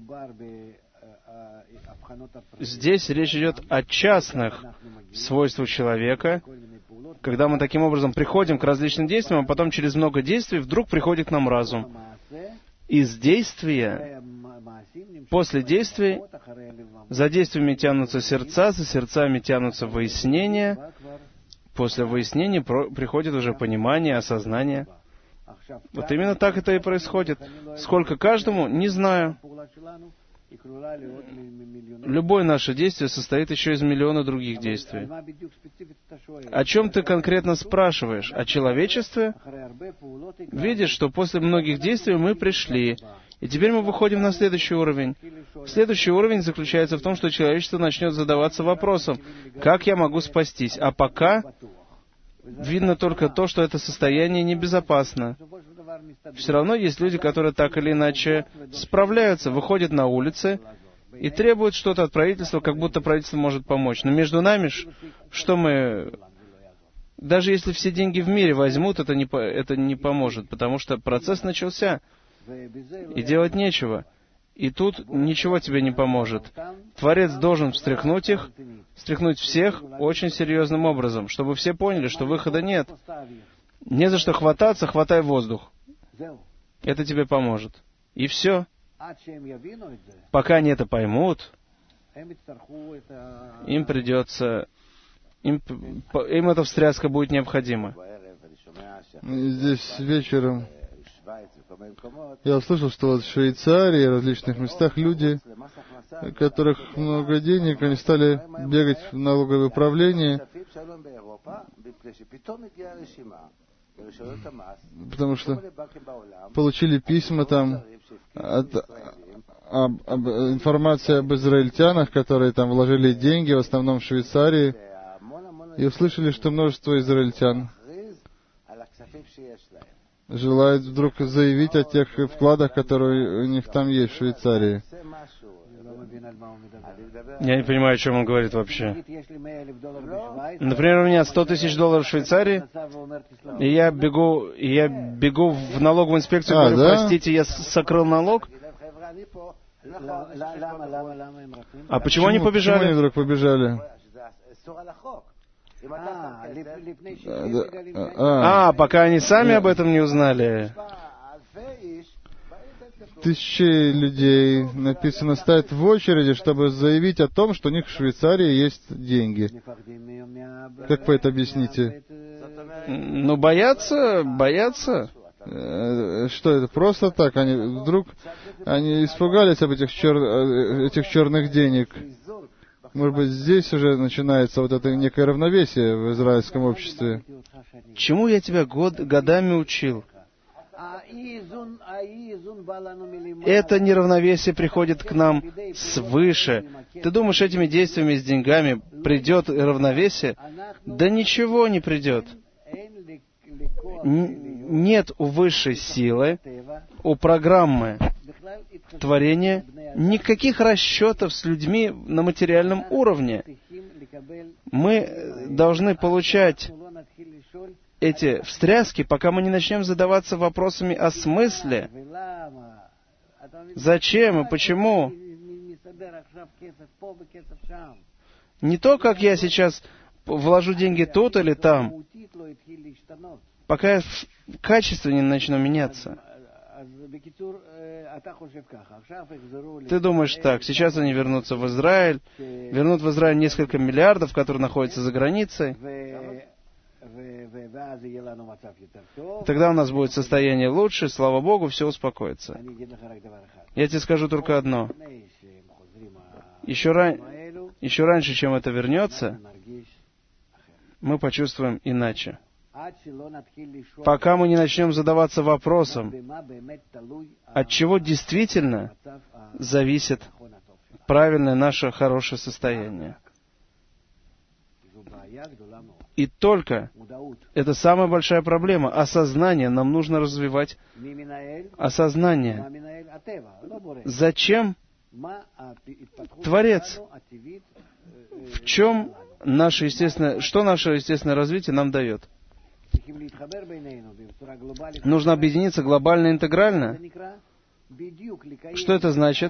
S1: Здесь речь идет о частных свойствах человека, когда мы таким образом приходим к различным действиям, а потом через много действий вдруг приходит к нам разум. Из действия, после действий, за действиями тянутся сердца, за сердцами тянутся выяснения, после выяснений про- приходит уже понимание, осознание. Вот именно так это и происходит. Сколько каждому, не знаю. Любое наше действие состоит еще из миллиона других действий. О чем ты конкретно спрашиваешь? О человечестве? Видишь, что после многих действий мы пришли, и теперь мы выходим на следующий уровень. Следующий уровень заключается в том, что человечество начнет задаваться вопросом, как я могу спастись? А пока видно только то, что это состояние небезопасно. Все равно есть люди, которые так или иначе справляются, выходят на улицы и требуют что-то от правительства, как будто правительство может помочь. Но между нами, что мы... Даже если все деньги в мире возьмут, это не, это не поможет, потому что процесс начался, и делать нечего. И тут ничего тебе не поможет. Творец должен встряхнуть их, встряхнуть всех очень серьезным образом, чтобы все поняли, что выхода нет. Не за что хвататься, хватай воздух. Это тебе поможет. И все. Пока они это поймут, им придется... Им, им эта встряска будет необходима.
S2: Здесь вечером я услышал, что вот в Швейцарии и различных местах люди, у которых много денег, они стали бегать в налоговое управление, потому что получили письма там от, об, об, информация об израильтянах, которые там вложили деньги, в основном в Швейцарии, и услышали, что множество израильтян желают вдруг заявить о тех вкладах, которые у них там есть в Швейцарии.
S1: Я не понимаю, о чем он говорит вообще. Например, у меня сто тысяч долларов в Швейцарии, и я бегу, и я бегу в налоговую инспекцию и
S2: А,
S1: говорю,
S2: да?
S1: простите, я сокрыл налог. А почему они
S2: Почему
S1: побежали?
S2: они вдруг побежали? А,
S1: А, пока они сами об этом не узнали.
S2: тысячи людей, написано, стоят в очереди, чтобы заявить о том, что у них в Швейцарии есть деньги. Как вы это объясните?
S1: Ну, боятся, боятся.
S2: Э, Что это? Просто так? Они вдруг они испугались об этих, чер... э, этих черных денег. Может быть, здесь уже начинается вот это некое равновесие в израильском обществе.
S1: Чему я тебя год, годами учил? Это неравновесие приходит к нам свыше. Ты думаешь, этими действиями с деньгами придет равновесие? Да ничего не придет. Н- нет у высшей силы, у программы творения никаких расчетов с людьми на материальном уровне. Мы должны получать эти встряски, пока мы не начнем задаваться вопросами о смысле. Зачем и почему? Не то, как я сейчас вложу деньги тут или там, пока качество не начну меняться. Ты думаешь так, сейчас они вернутся в Израиль, вернут в Израиль несколько миллиардов, которые находятся за границей. Тогда у нас будет состояние лучше, слава Богу, все успокоится. Я тебе скажу только одно. Еще, ран... Еще раньше, чем это вернется, мы почувствуем иначе. Пока мы не начнем задаваться вопросом, от чего действительно зависит правильное наше хорошее состояние. И только это самая большая проблема. Осознание нам нужно развивать. Осознание. Зачем Творец? В чем наше естественное, что наше естественное развитие нам дает? Нужно объединиться глобально и интегрально. Что это значит?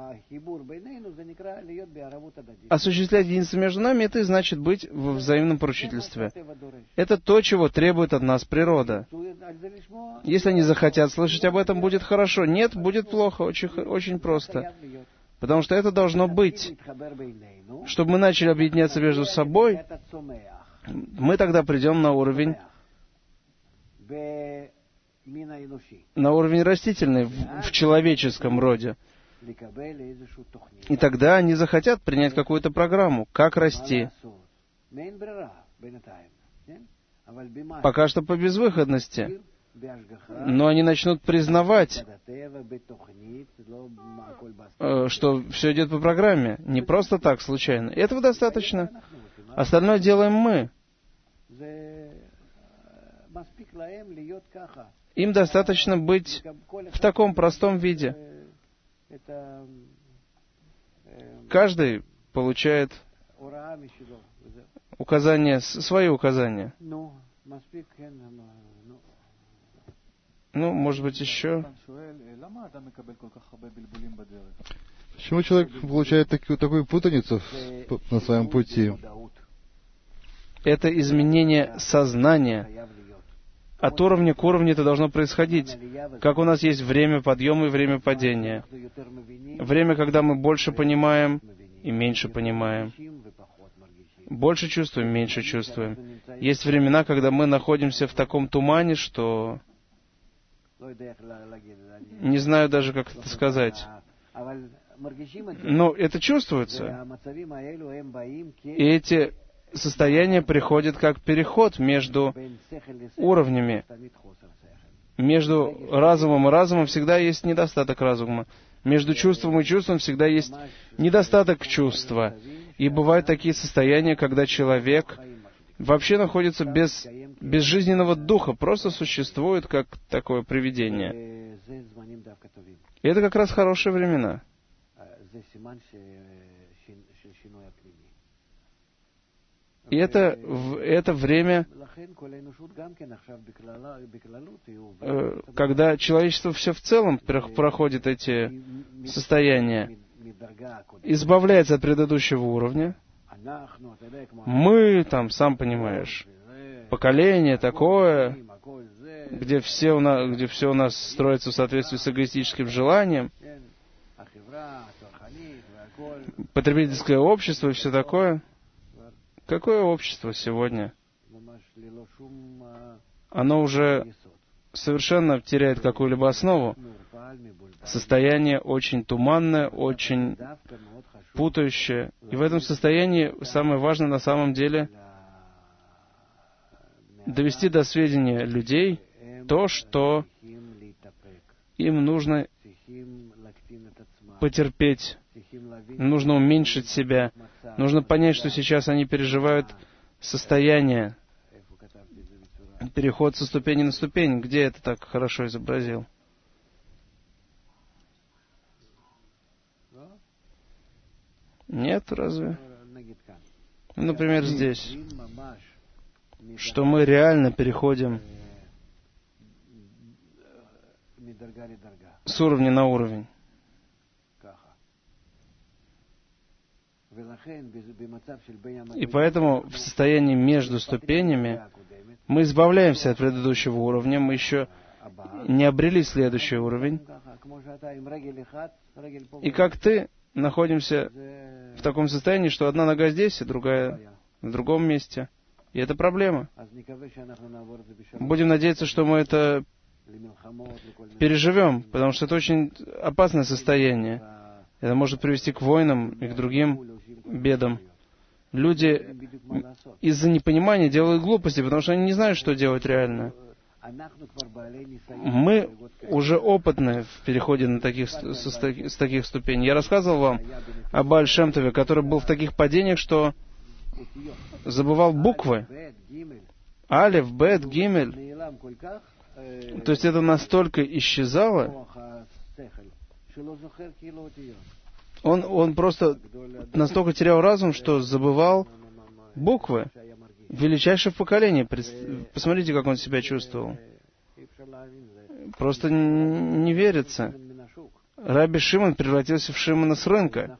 S1: Осуществлять единство между нами, это и значит быть в взаимном поручительстве. Это то, чего требует от нас природа. Если они захотят слышать об этом, будет хорошо. Нет, будет плохо. Очень, очень просто. Потому что это должно быть. Чтобы мы начали объединяться между собой, мы тогда придем на уровень на уровень растительный, в, в человеческом роде. И тогда они захотят принять какую-то программу, как расти. Пока что по безвыходности. Но они начнут признавать, что все идет по программе. Не просто так, случайно. Этого достаточно. Остальное делаем мы. Им достаточно быть в таком простом виде. Каждый получает указания, свои указания. Ну, может быть, еще.
S2: Почему человек получает такую, такую путаницу на своем пути?
S1: Это изменение сознания. От уровня к уровню это должно происходить. Как у нас есть время подъема и время падения. Время, когда мы больше понимаем и меньше понимаем. Больше чувствуем, меньше чувствуем. Есть времена, когда мы находимся в таком тумане, что... Не знаю даже, как это сказать. Но это чувствуется. И эти состояния приходят как переход между уровнями. Между разумом и разумом всегда есть недостаток разума. Между чувством и чувством всегда есть недостаток чувства. И бывают такие состояния, когда человек вообще находится без без жизненного духа, просто существует как такое привидение. И это как раз хорошие времена. И это, это время, когда человечество все в целом проходит эти состояния, избавляется от предыдущего уровня. Мы, там, сам понимаешь, поколение такое, где все у нас, где все у нас строится в соответствии с эгоистическим желанием, потребительское общество и все такое. Какое общество сегодня? Оно уже совершенно теряет какую-либо основу. Состояние очень туманное, очень путающее. И в этом состоянии самое важное на самом деле довести до сведения людей то, что им нужно потерпеть, нужно уменьшить себя, нужно понять, что сейчас они переживают состояние, переход со ступени на ступень. Где это так хорошо изобразил? Нет, разве? Например, здесь. Что мы реально переходим с уровня на уровень. И поэтому в состоянии между ступенями мы избавляемся от предыдущего уровня, мы еще не обрели следующий уровень. И как ты, находимся в таком состоянии, что одна нога здесь, а другая в другом месте. И это проблема. Будем надеяться, что мы это переживем, потому что это очень опасное состояние. Это может привести к войнам и к другим бедам. Люди из-за непонимания делают глупости, потому что они не знают, что делать реально. Мы уже опытны в переходе на таких, с таких ступеней. Я рассказывал вам о Бааль Шем Тове, который был в таких падениях, что забывал буквы. Алеф, Бет, Гимель. То есть это настолько исчезало, он, он просто настолько терял разум, что забывал буквы. Величайшее в поколении. Посмотрите, как он себя чувствовал. Просто не верится. Раби Шимон превратился в Шимона с рынка.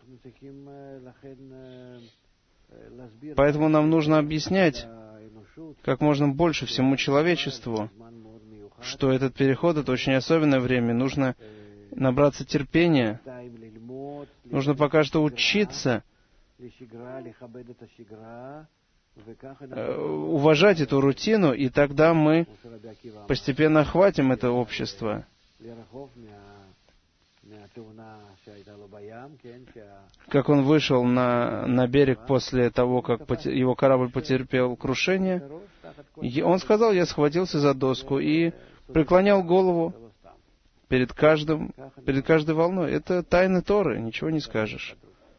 S1: Поэтому нам нужно объяснять как можно больше всему человечеству, что этот переход — это очень особенное время. Нужно набраться терпения. Нужно пока что учиться уважать эту рутину, и тогда мы постепенно охватим это общество. Как он вышел на, на берег после того, как его корабль потерпел крушение, он сказал: я схватился за доску и преклонял голову перед каждым, перед каждой волной. Это тайны Торы, ничего не скажешь.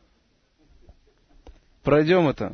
S1: Пройдем это.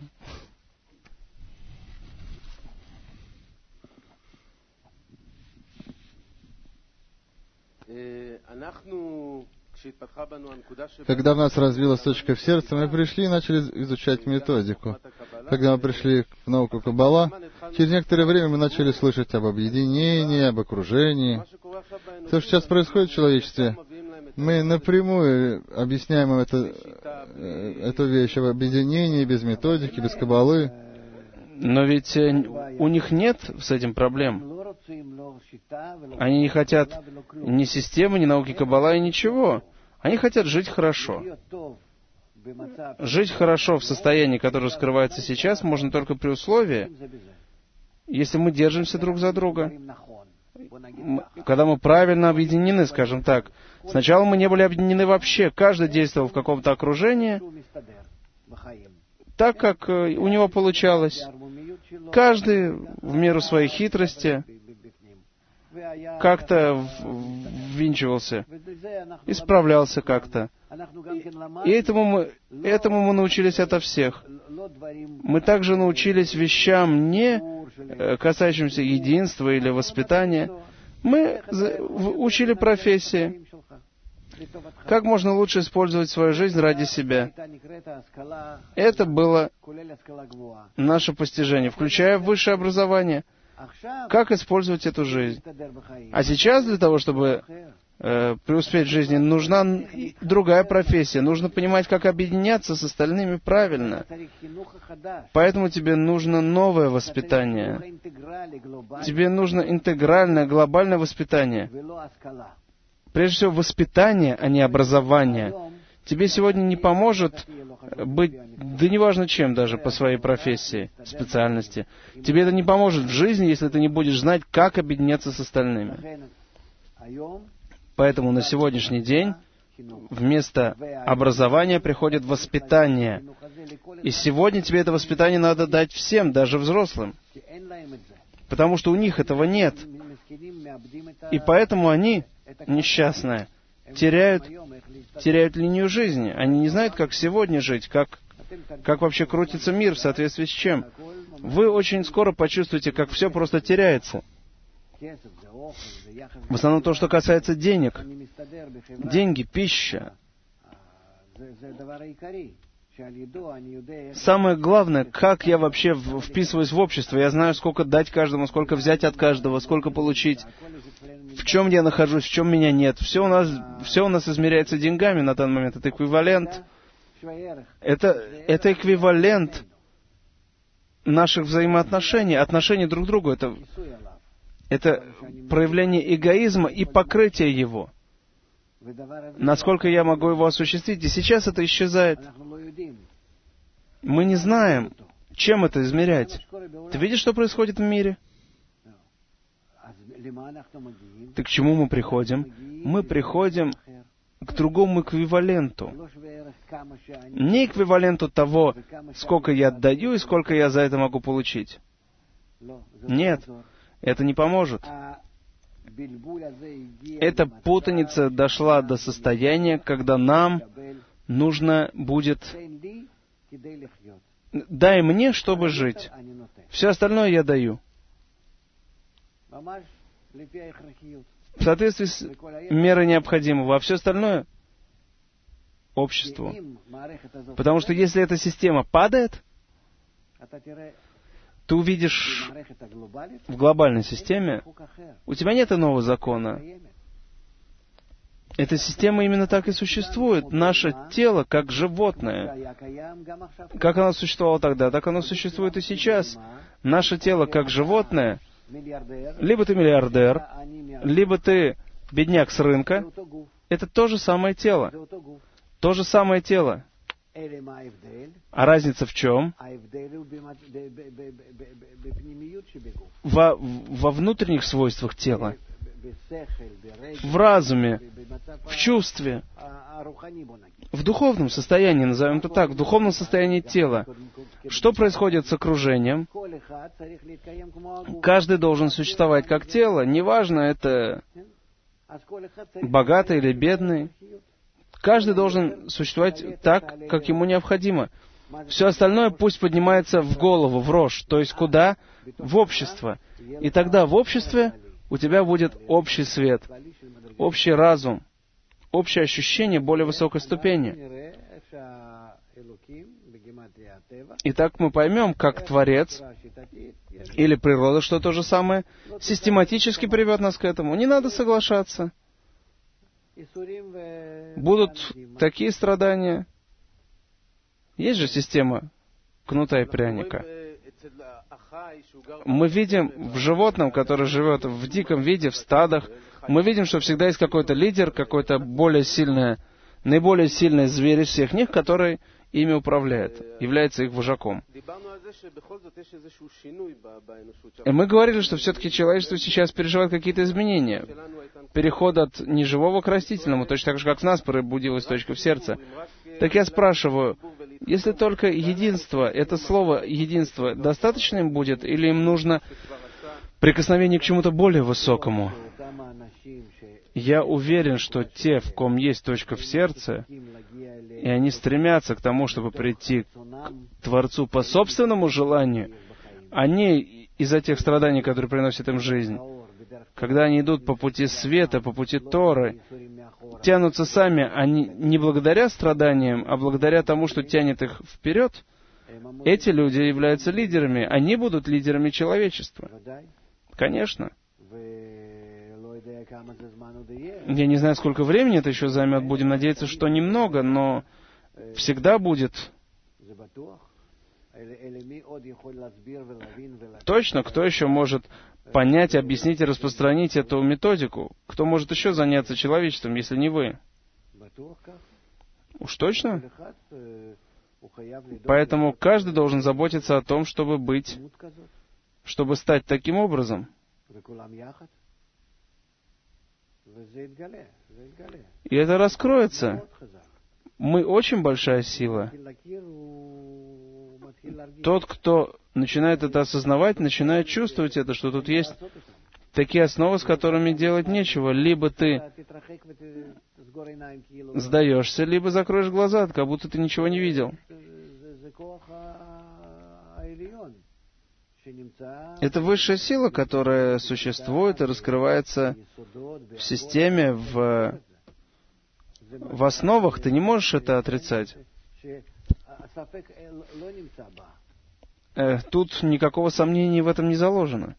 S2: Когда в нас развилась точка в сердце, мы пришли и начали изучать методику. Когда мы пришли в науку Каббала, через некоторое время мы начали слышать об объединении, об окружении. То, что сейчас происходит в человечестве, мы напрямую объясняем им это, эту вещь об объединении, без методики, без Каббалы.
S1: Но ведь у них нет с этим проблем. Они не хотят ни системы, ни науки Каббала, и ничего. Они хотят жить хорошо. Жить хорошо в состоянии, которое скрывается сейчас, можно только при условии, если мы держимся друг за друга. Когда мы правильно объединены, скажем так. Сначала мы не были объединены вообще. Каждый действовал в каком-то окружении так, как у него получалось. Каждый в меру своей хитрости как-то ввинчивался, исправлялся как-то. И этому мы, этому мы научились ото всех. Мы также научились вещам не касающимся единства или воспитания, мы учили профессии. Как можно лучше использовать свою жизнь ради себя? Это было наше постижение, включая высшее образование. Как использовать эту жизнь? А сейчас для того, чтобы э, преуспеть в жизни, нужна другая профессия. Нужно понимать, как объединяться с остальными правильно. Поэтому тебе нужно новое воспитание. Тебе нужно интегральное, глобальное воспитание. Прежде всего, воспитание, а не образование. Тебе сегодня не поможет быть, да неважно чем даже, по своей профессии, специальности. Тебе это не поможет в жизни, если ты не будешь знать, как объединяться с остальными. Поэтому на сегодняшний день вместо образования приходит воспитание. И сегодня тебе это воспитание надо дать всем, даже взрослым. Потому что у них этого нет. И поэтому они, несчастные, теряют, теряют линию жизни. Они не знают, как сегодня жить, как, как вообще крутится мир, в соответствии с чем. Вы очень скоро почувствуете, как все просто теряется. В основном то, что касается денег. Деньги, пища. Самое главное, как я вообще вписываюсь в общество. Я знаю, сколько дать каждому, сколько взять от каждого, сколько получить. В чем я нахожусь, в чем меня нет. Все у нас, все у нас измеряется деньгами на данный момент. Это эквивалент. Это, это эквивалент наших взаимоотношений, отношений друг к другу. Это, это проявление эгоизма и покрытие его. Насколько я могу его осуществить? И сейчас это исчезает. Мы не знаем, чем это измерять. Ты видишь, что происходит в мире? Так к чему мы приходим? Мы приходим к другому эквиваленту. Не эквиваленту того, сколько я отдаю и сколько я за это могу получить. Нет, это не поможет. Эта путаница дошла до состояния, когда нам нужно будет «дай мне, чтобы жить». Все остальное я даю. В соответствии с мерой необходимого, а все остальное — обществу. Потому что если эта система падает, ты увидишь в глобальной системе, у тебя нет иного закона. Эта система именно так и существует. Наше тело как животное. Как оно существовало тогда, так оно существует и сейчас. Наше тело как животное. Либо ты миллиардер, либо ты бедняк с рынка. Это то же самое тело. То же самое тело. А разница в чем? Во, во внутренних свойствах тела, в разуме, в чувстве, в духовном состоянии, назовем это так, в духовном состоянии тела. Что происходит с окружением? Каждый должен существовать как тело, неважно, это богатый или бедный. Каждый должен существовать так, как ему необходимо. Все остальное пусть поднимается в голову, в рожь, то есть куда? В общество. И тогда в обществе у тебя будет общий свет, общий разум, общее ощущение более высокой ступени. И так мы поймем, как Творец или природа, что то же самое, систематически приведет нас к этому. Не надо соглашаться. Будут такие страдания. Есть же система кнута и пряника. Мы видим в животном, которое живет в диком виде, в стадах, мы видим, что всегда есть какой-то лидер, какой-то более сильный, наиболее сильный зверь из всех них, который ими управляет, является их вожаком. И мы говорили, что все-таки человечество сейчас переживает какие-то изменения. Переход от неживого к растительному, точно так же, как в нас пробудилась точка в сердце. Так я спрашиваю, если только единство, это слово «единство» достаточно им будет, или им нужно прикосновение к чему-то более высокому? Я уверен, что те, в ком есть точка в сердце, и они стремятся к тому, чтобы прийти к Творцу по собственному желанию, они из-за тех страданий, которые приносят им жизнь. Когда они идут по пути света, по пути Торы, тянутся сами, они не благодаря страданиям, а благодаря тому, что тянет их вперед, эти люди являются лидерами. Они будут лидерами человечества. Конечно. Я не знаю, сколько времени это еще займет. Будем надеяться, что немного, но всегда будет. Точно, кто еще может понять, объяснить и распространить эту методику? Кто может еще заняться человечеством, если не вы? Уж точно. Поэтому каждый должен заботиться о том, чтобы быть, чтобы стать таким образом. И это раскроется. Мы очень большая сила. Тот, кто начинает это осознавать, начинает чувствовать это, что тут есть такие основы, с которыми делать нечего. Либо ты сдаешься, либо закроешь глаза, как будто ты ничего не видел. Это высшая сила, которая существует и раскрывается в системе, в, в основах. Ты не можешь это отрицать. Э, тут никакого сомнения в этом не заложено,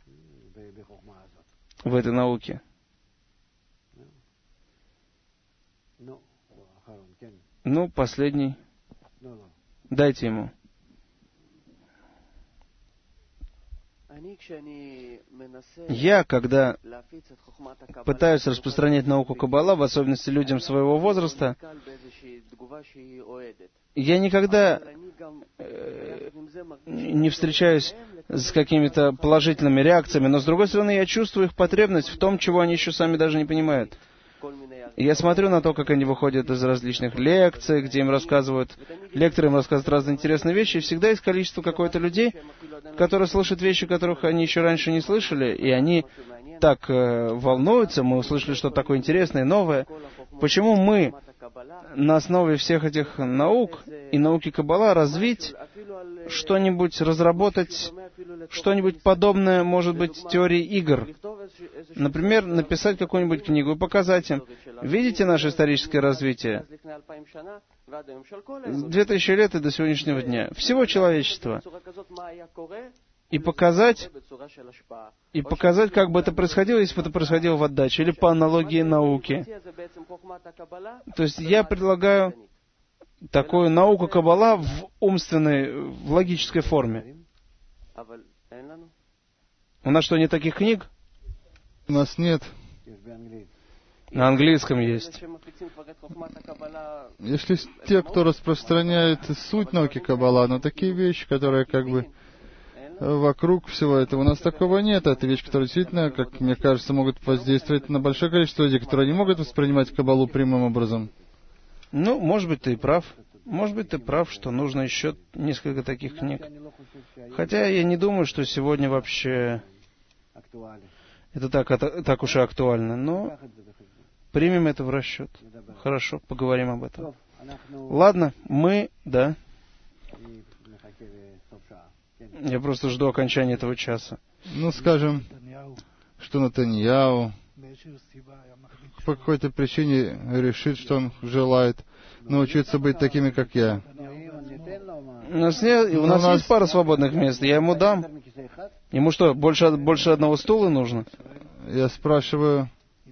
S1: в этой науке. Ну, последний. Дайте ему. Я, когда пытаюсь распространять науку Каббала, в особенности людям своего возраста, я никогда э, не встречаюсь с какими-то положительными реакциями, но, с другой стороны, я чувствую их потребность в том, чего они еще сами даже не понимают. И я смотрю на то, как они выходят из различных лекций, где им рассказывают, лекторы им рассказывают разные интересные вещи, и всегда есть количество какое-то людей, которые слышат вещи, которых они еще раньше не слышали, и они так э, волнуются, мы услышали что-то такое интересное, новое. Почему мы на основе всех этих наук и науки Каббала развить что-нибудь, разработать что-нибудь подобное, может быть, теории игр? Например, написать какую-нибудь книгу и показать им. Видите наше историческое развитие? Две тысячи лет и до сегодняшнего дня. Всего человечества. И показать, и показать, как бы это происходило, если бы это происходило в отдаче, или по аналогии науки. То есть я предлагаю такую науку Каббала в умственной, в логической форме. У нас что, нет таких книг?
S2: У нас нет.
S1: На английском есть.
S2: Если те, кто распространяет суть науки Каббала, но такие вещи, которые как бы вокруг всего этого, у нас такого нет. Это вещи, которые действительно, как мне кажется, могут воздействовать на большое количество людей, которые не могут воспринимать Каббалу прямым образом.
S1: Ну, может быть, ты и прав. Может быть, ты прав, что нужно еще несколько таких книг. Хотя я не думаю, что сегодня вообще это так, это, так уж и актуально. Но примем это в расчет. Хорошо, поговорим об этом. Ладно, мы, да. Я просто жду окончания этого часа.
S2: Ну, скажем, что Натаньяу по какой-то причине решит, что он желает научиться быть такими, как я.
S1: У нас, нет, у нас, у нас есть пара свободных мест, я ему дам. Ему что, больше, больше одного стула нужно?
S2: Я спрашиваю,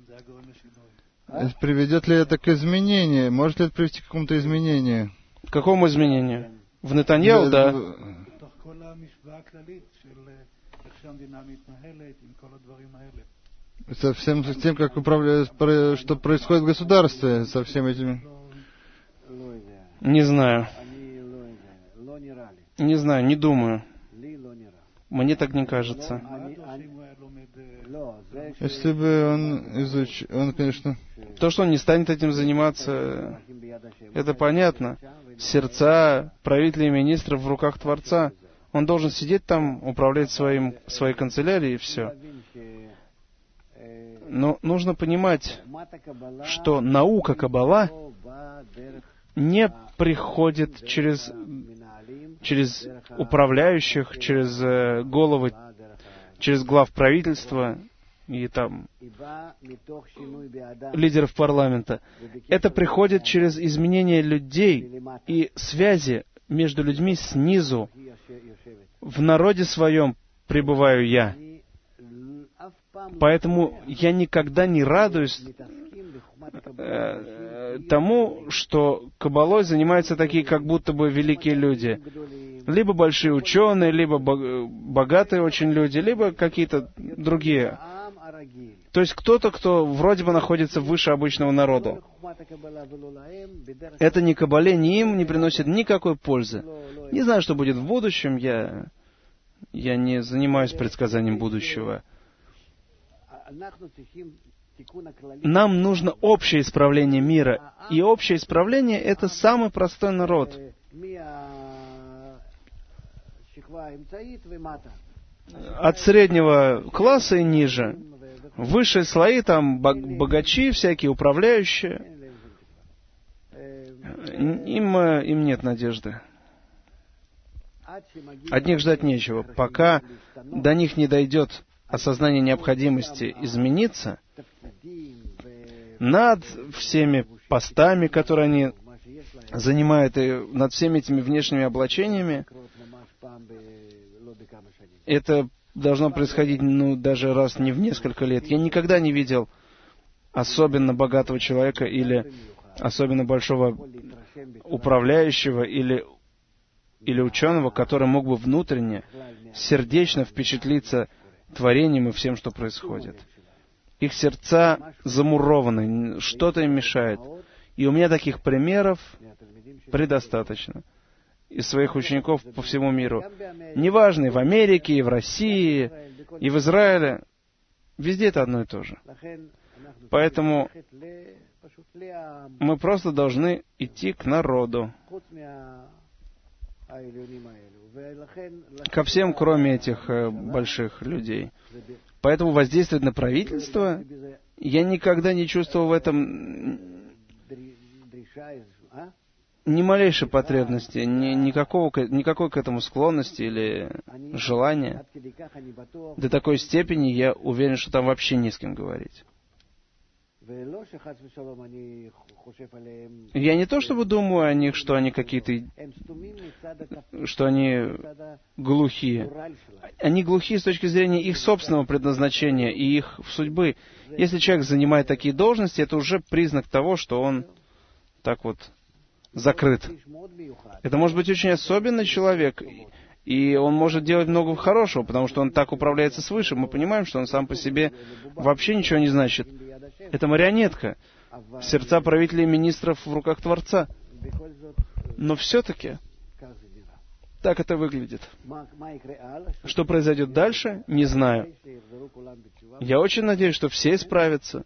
S2: приведет ли это к изменению? Может ли это привести к какому-то изменению?
S1: К какому изменению? В Нетаньяу, да.
S2: Со всем тем, как управляют, что происходит в государстве, со всеми этими...
S1: Не знаю. Не знаю, не думаю. Мне так не кажется.
S2: Если бы он изучил... Он, конечно...
S1: То, что он не станет этим заниматься, это понятно. Сердца правителей и министров в руках Творца. Он должен сидеть там, управлять своим, своей канцелярией, и все. Но нужно понимать, что наука Каббала не приходит через, через управляющих, через головы через глав правительства и там лидеров парламента. Это приходит через изменение людей и связи между людьми снизу. В народе своем пребываю я. Поэтому я никогда не радуюсь э, тому, что каббалой занимаются такие, как будто бы великие люди. Либо большие ученые, либо богатые очень люди, либо какие-то другие. То есть кто-то, кто вроде бы находится выше обычного народа. Это ни каббале, ни им не приносит никакой пользы. Не знаю, что будет в будущем, я, я не занимаюсь предсказанием будущего. Нам нужно общее исправление мира. И общее исправление — это самый простой народ. От среднего класса и ниже. Высшие слои, там богачи всякие, управляющие. Им, им нет надежды. От них ждать нечего. Пока до них не дойдет осознание необходимости измениться, над всеми постами, которые они занимают, и над всеми этими внешними облачениями, это должно происходить, ну, даже раз не в несколько лет. Я никогда не видел особенно богатого человека или особенно большого управляющего или, или ученого, который мог бы внутренне, сердечно впечатлиться творением и всем, что происходит. Их сердца замурованы, что-то им мешает. И у меня таких примеров предостаточно. Из своих учеников по всему миру. Неважно, и в Америке, и в России, и в Израиле. Везде это одно и то же. Поэтому мы просто должны идти к народу. Ко всем, кроме этих э, больших людей. Поэтому воздействовать на правительство, я никогда не чувствовал в этом ни малейшей потребности, ни, никакого, никакой к этому склонности или желания. До такой степени я уверен, что там вообще не с кем говорить. Я не то чтобы думаю о них, что они какие-то, что они глухие. Они глухие с точки зрения их собственного предназначения и их судьбы. Если человек занимает такие должности, это уже признак того, что он так вот закрыт. Это может быть очень особенный человек, и он может делать много хорошего, потому что он так управляется свыше. Мы понимаем, что он сам по себе вообще ничего не значит. Это марионетка. Сердца правителей и министров в руках Творца. Но все-таки так это выглядит. Что произойдет дальше, не знаю. Я очень надеюсь, что все исправятся.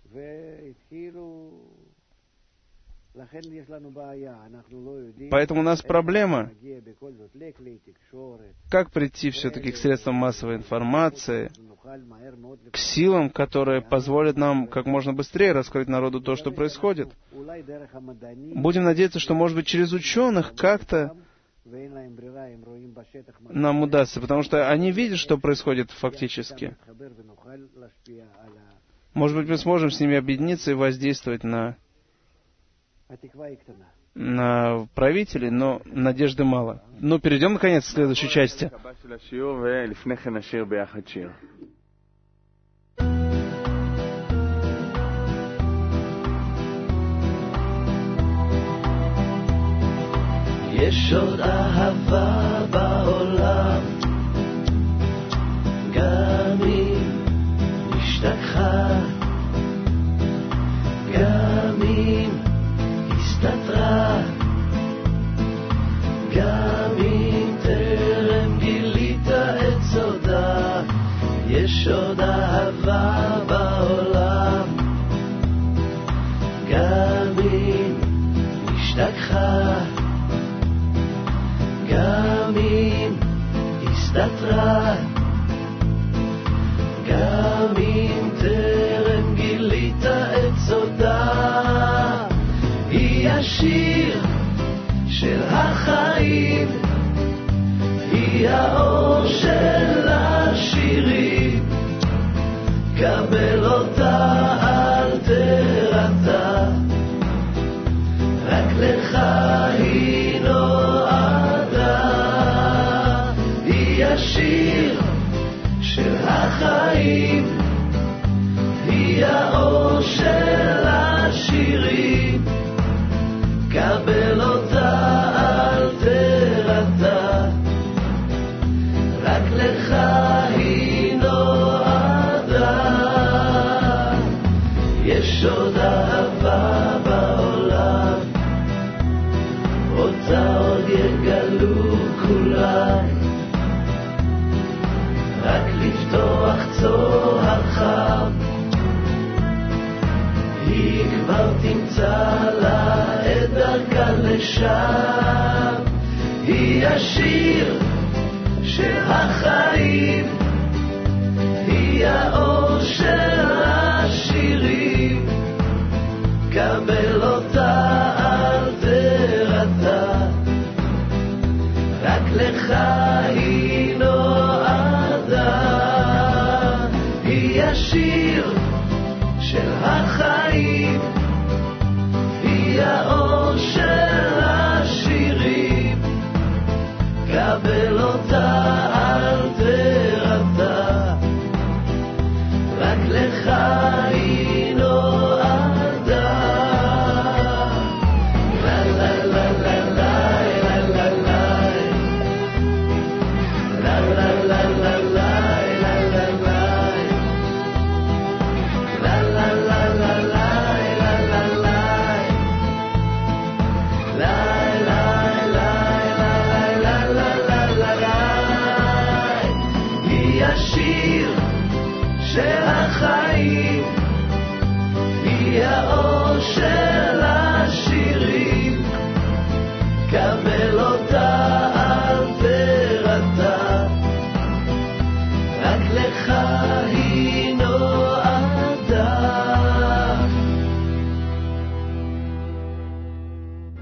S1: Поэтому у нас проблема, как прийти все-таки к средствам массовой информации, к силам, которые позволят нам как можно быстрее раскрыть народу то, что происходит. Будем надеяться, что, может быть, через ученых как-то нам удастся, потому что они видят, что происходит фактически. Может быть, мы сможем с ними объединиться и воздействовать на на правителей, но надежды мало. Ну, перейдем, наконец, к следующей части.
S3: יש עוד אהבה בעולם, גם אם השתכחה, גם אם הסתתרה, גם אם טרם גילית את סודה, יש עוד אהבה בעולם, גם אם השתכחה, גם אם הסתתרה, גם אם טרם גילית את סודה, היא השיר של החיים, היא האור של השירים, של החיים, היא האור של השירים, קבל אותה אל תרתע, רק לך היא נועדה. יש עוד אהבה בעולם, אותה עוד יגלו כולם, רק לפתוח צוהר חם, היא כבר תמצא לה את דרכה לשם. היא השיר של החיים, היא האור של השירים, קבל אותה אל תרתע, רק לך היא נועדה. היא השיר של החיים, היא האור של השירים, קבל אותה אל תרתע, רק לך היא נועדה. לה לה לה לה לה לה לה לה לה לה של החיים, היא האור של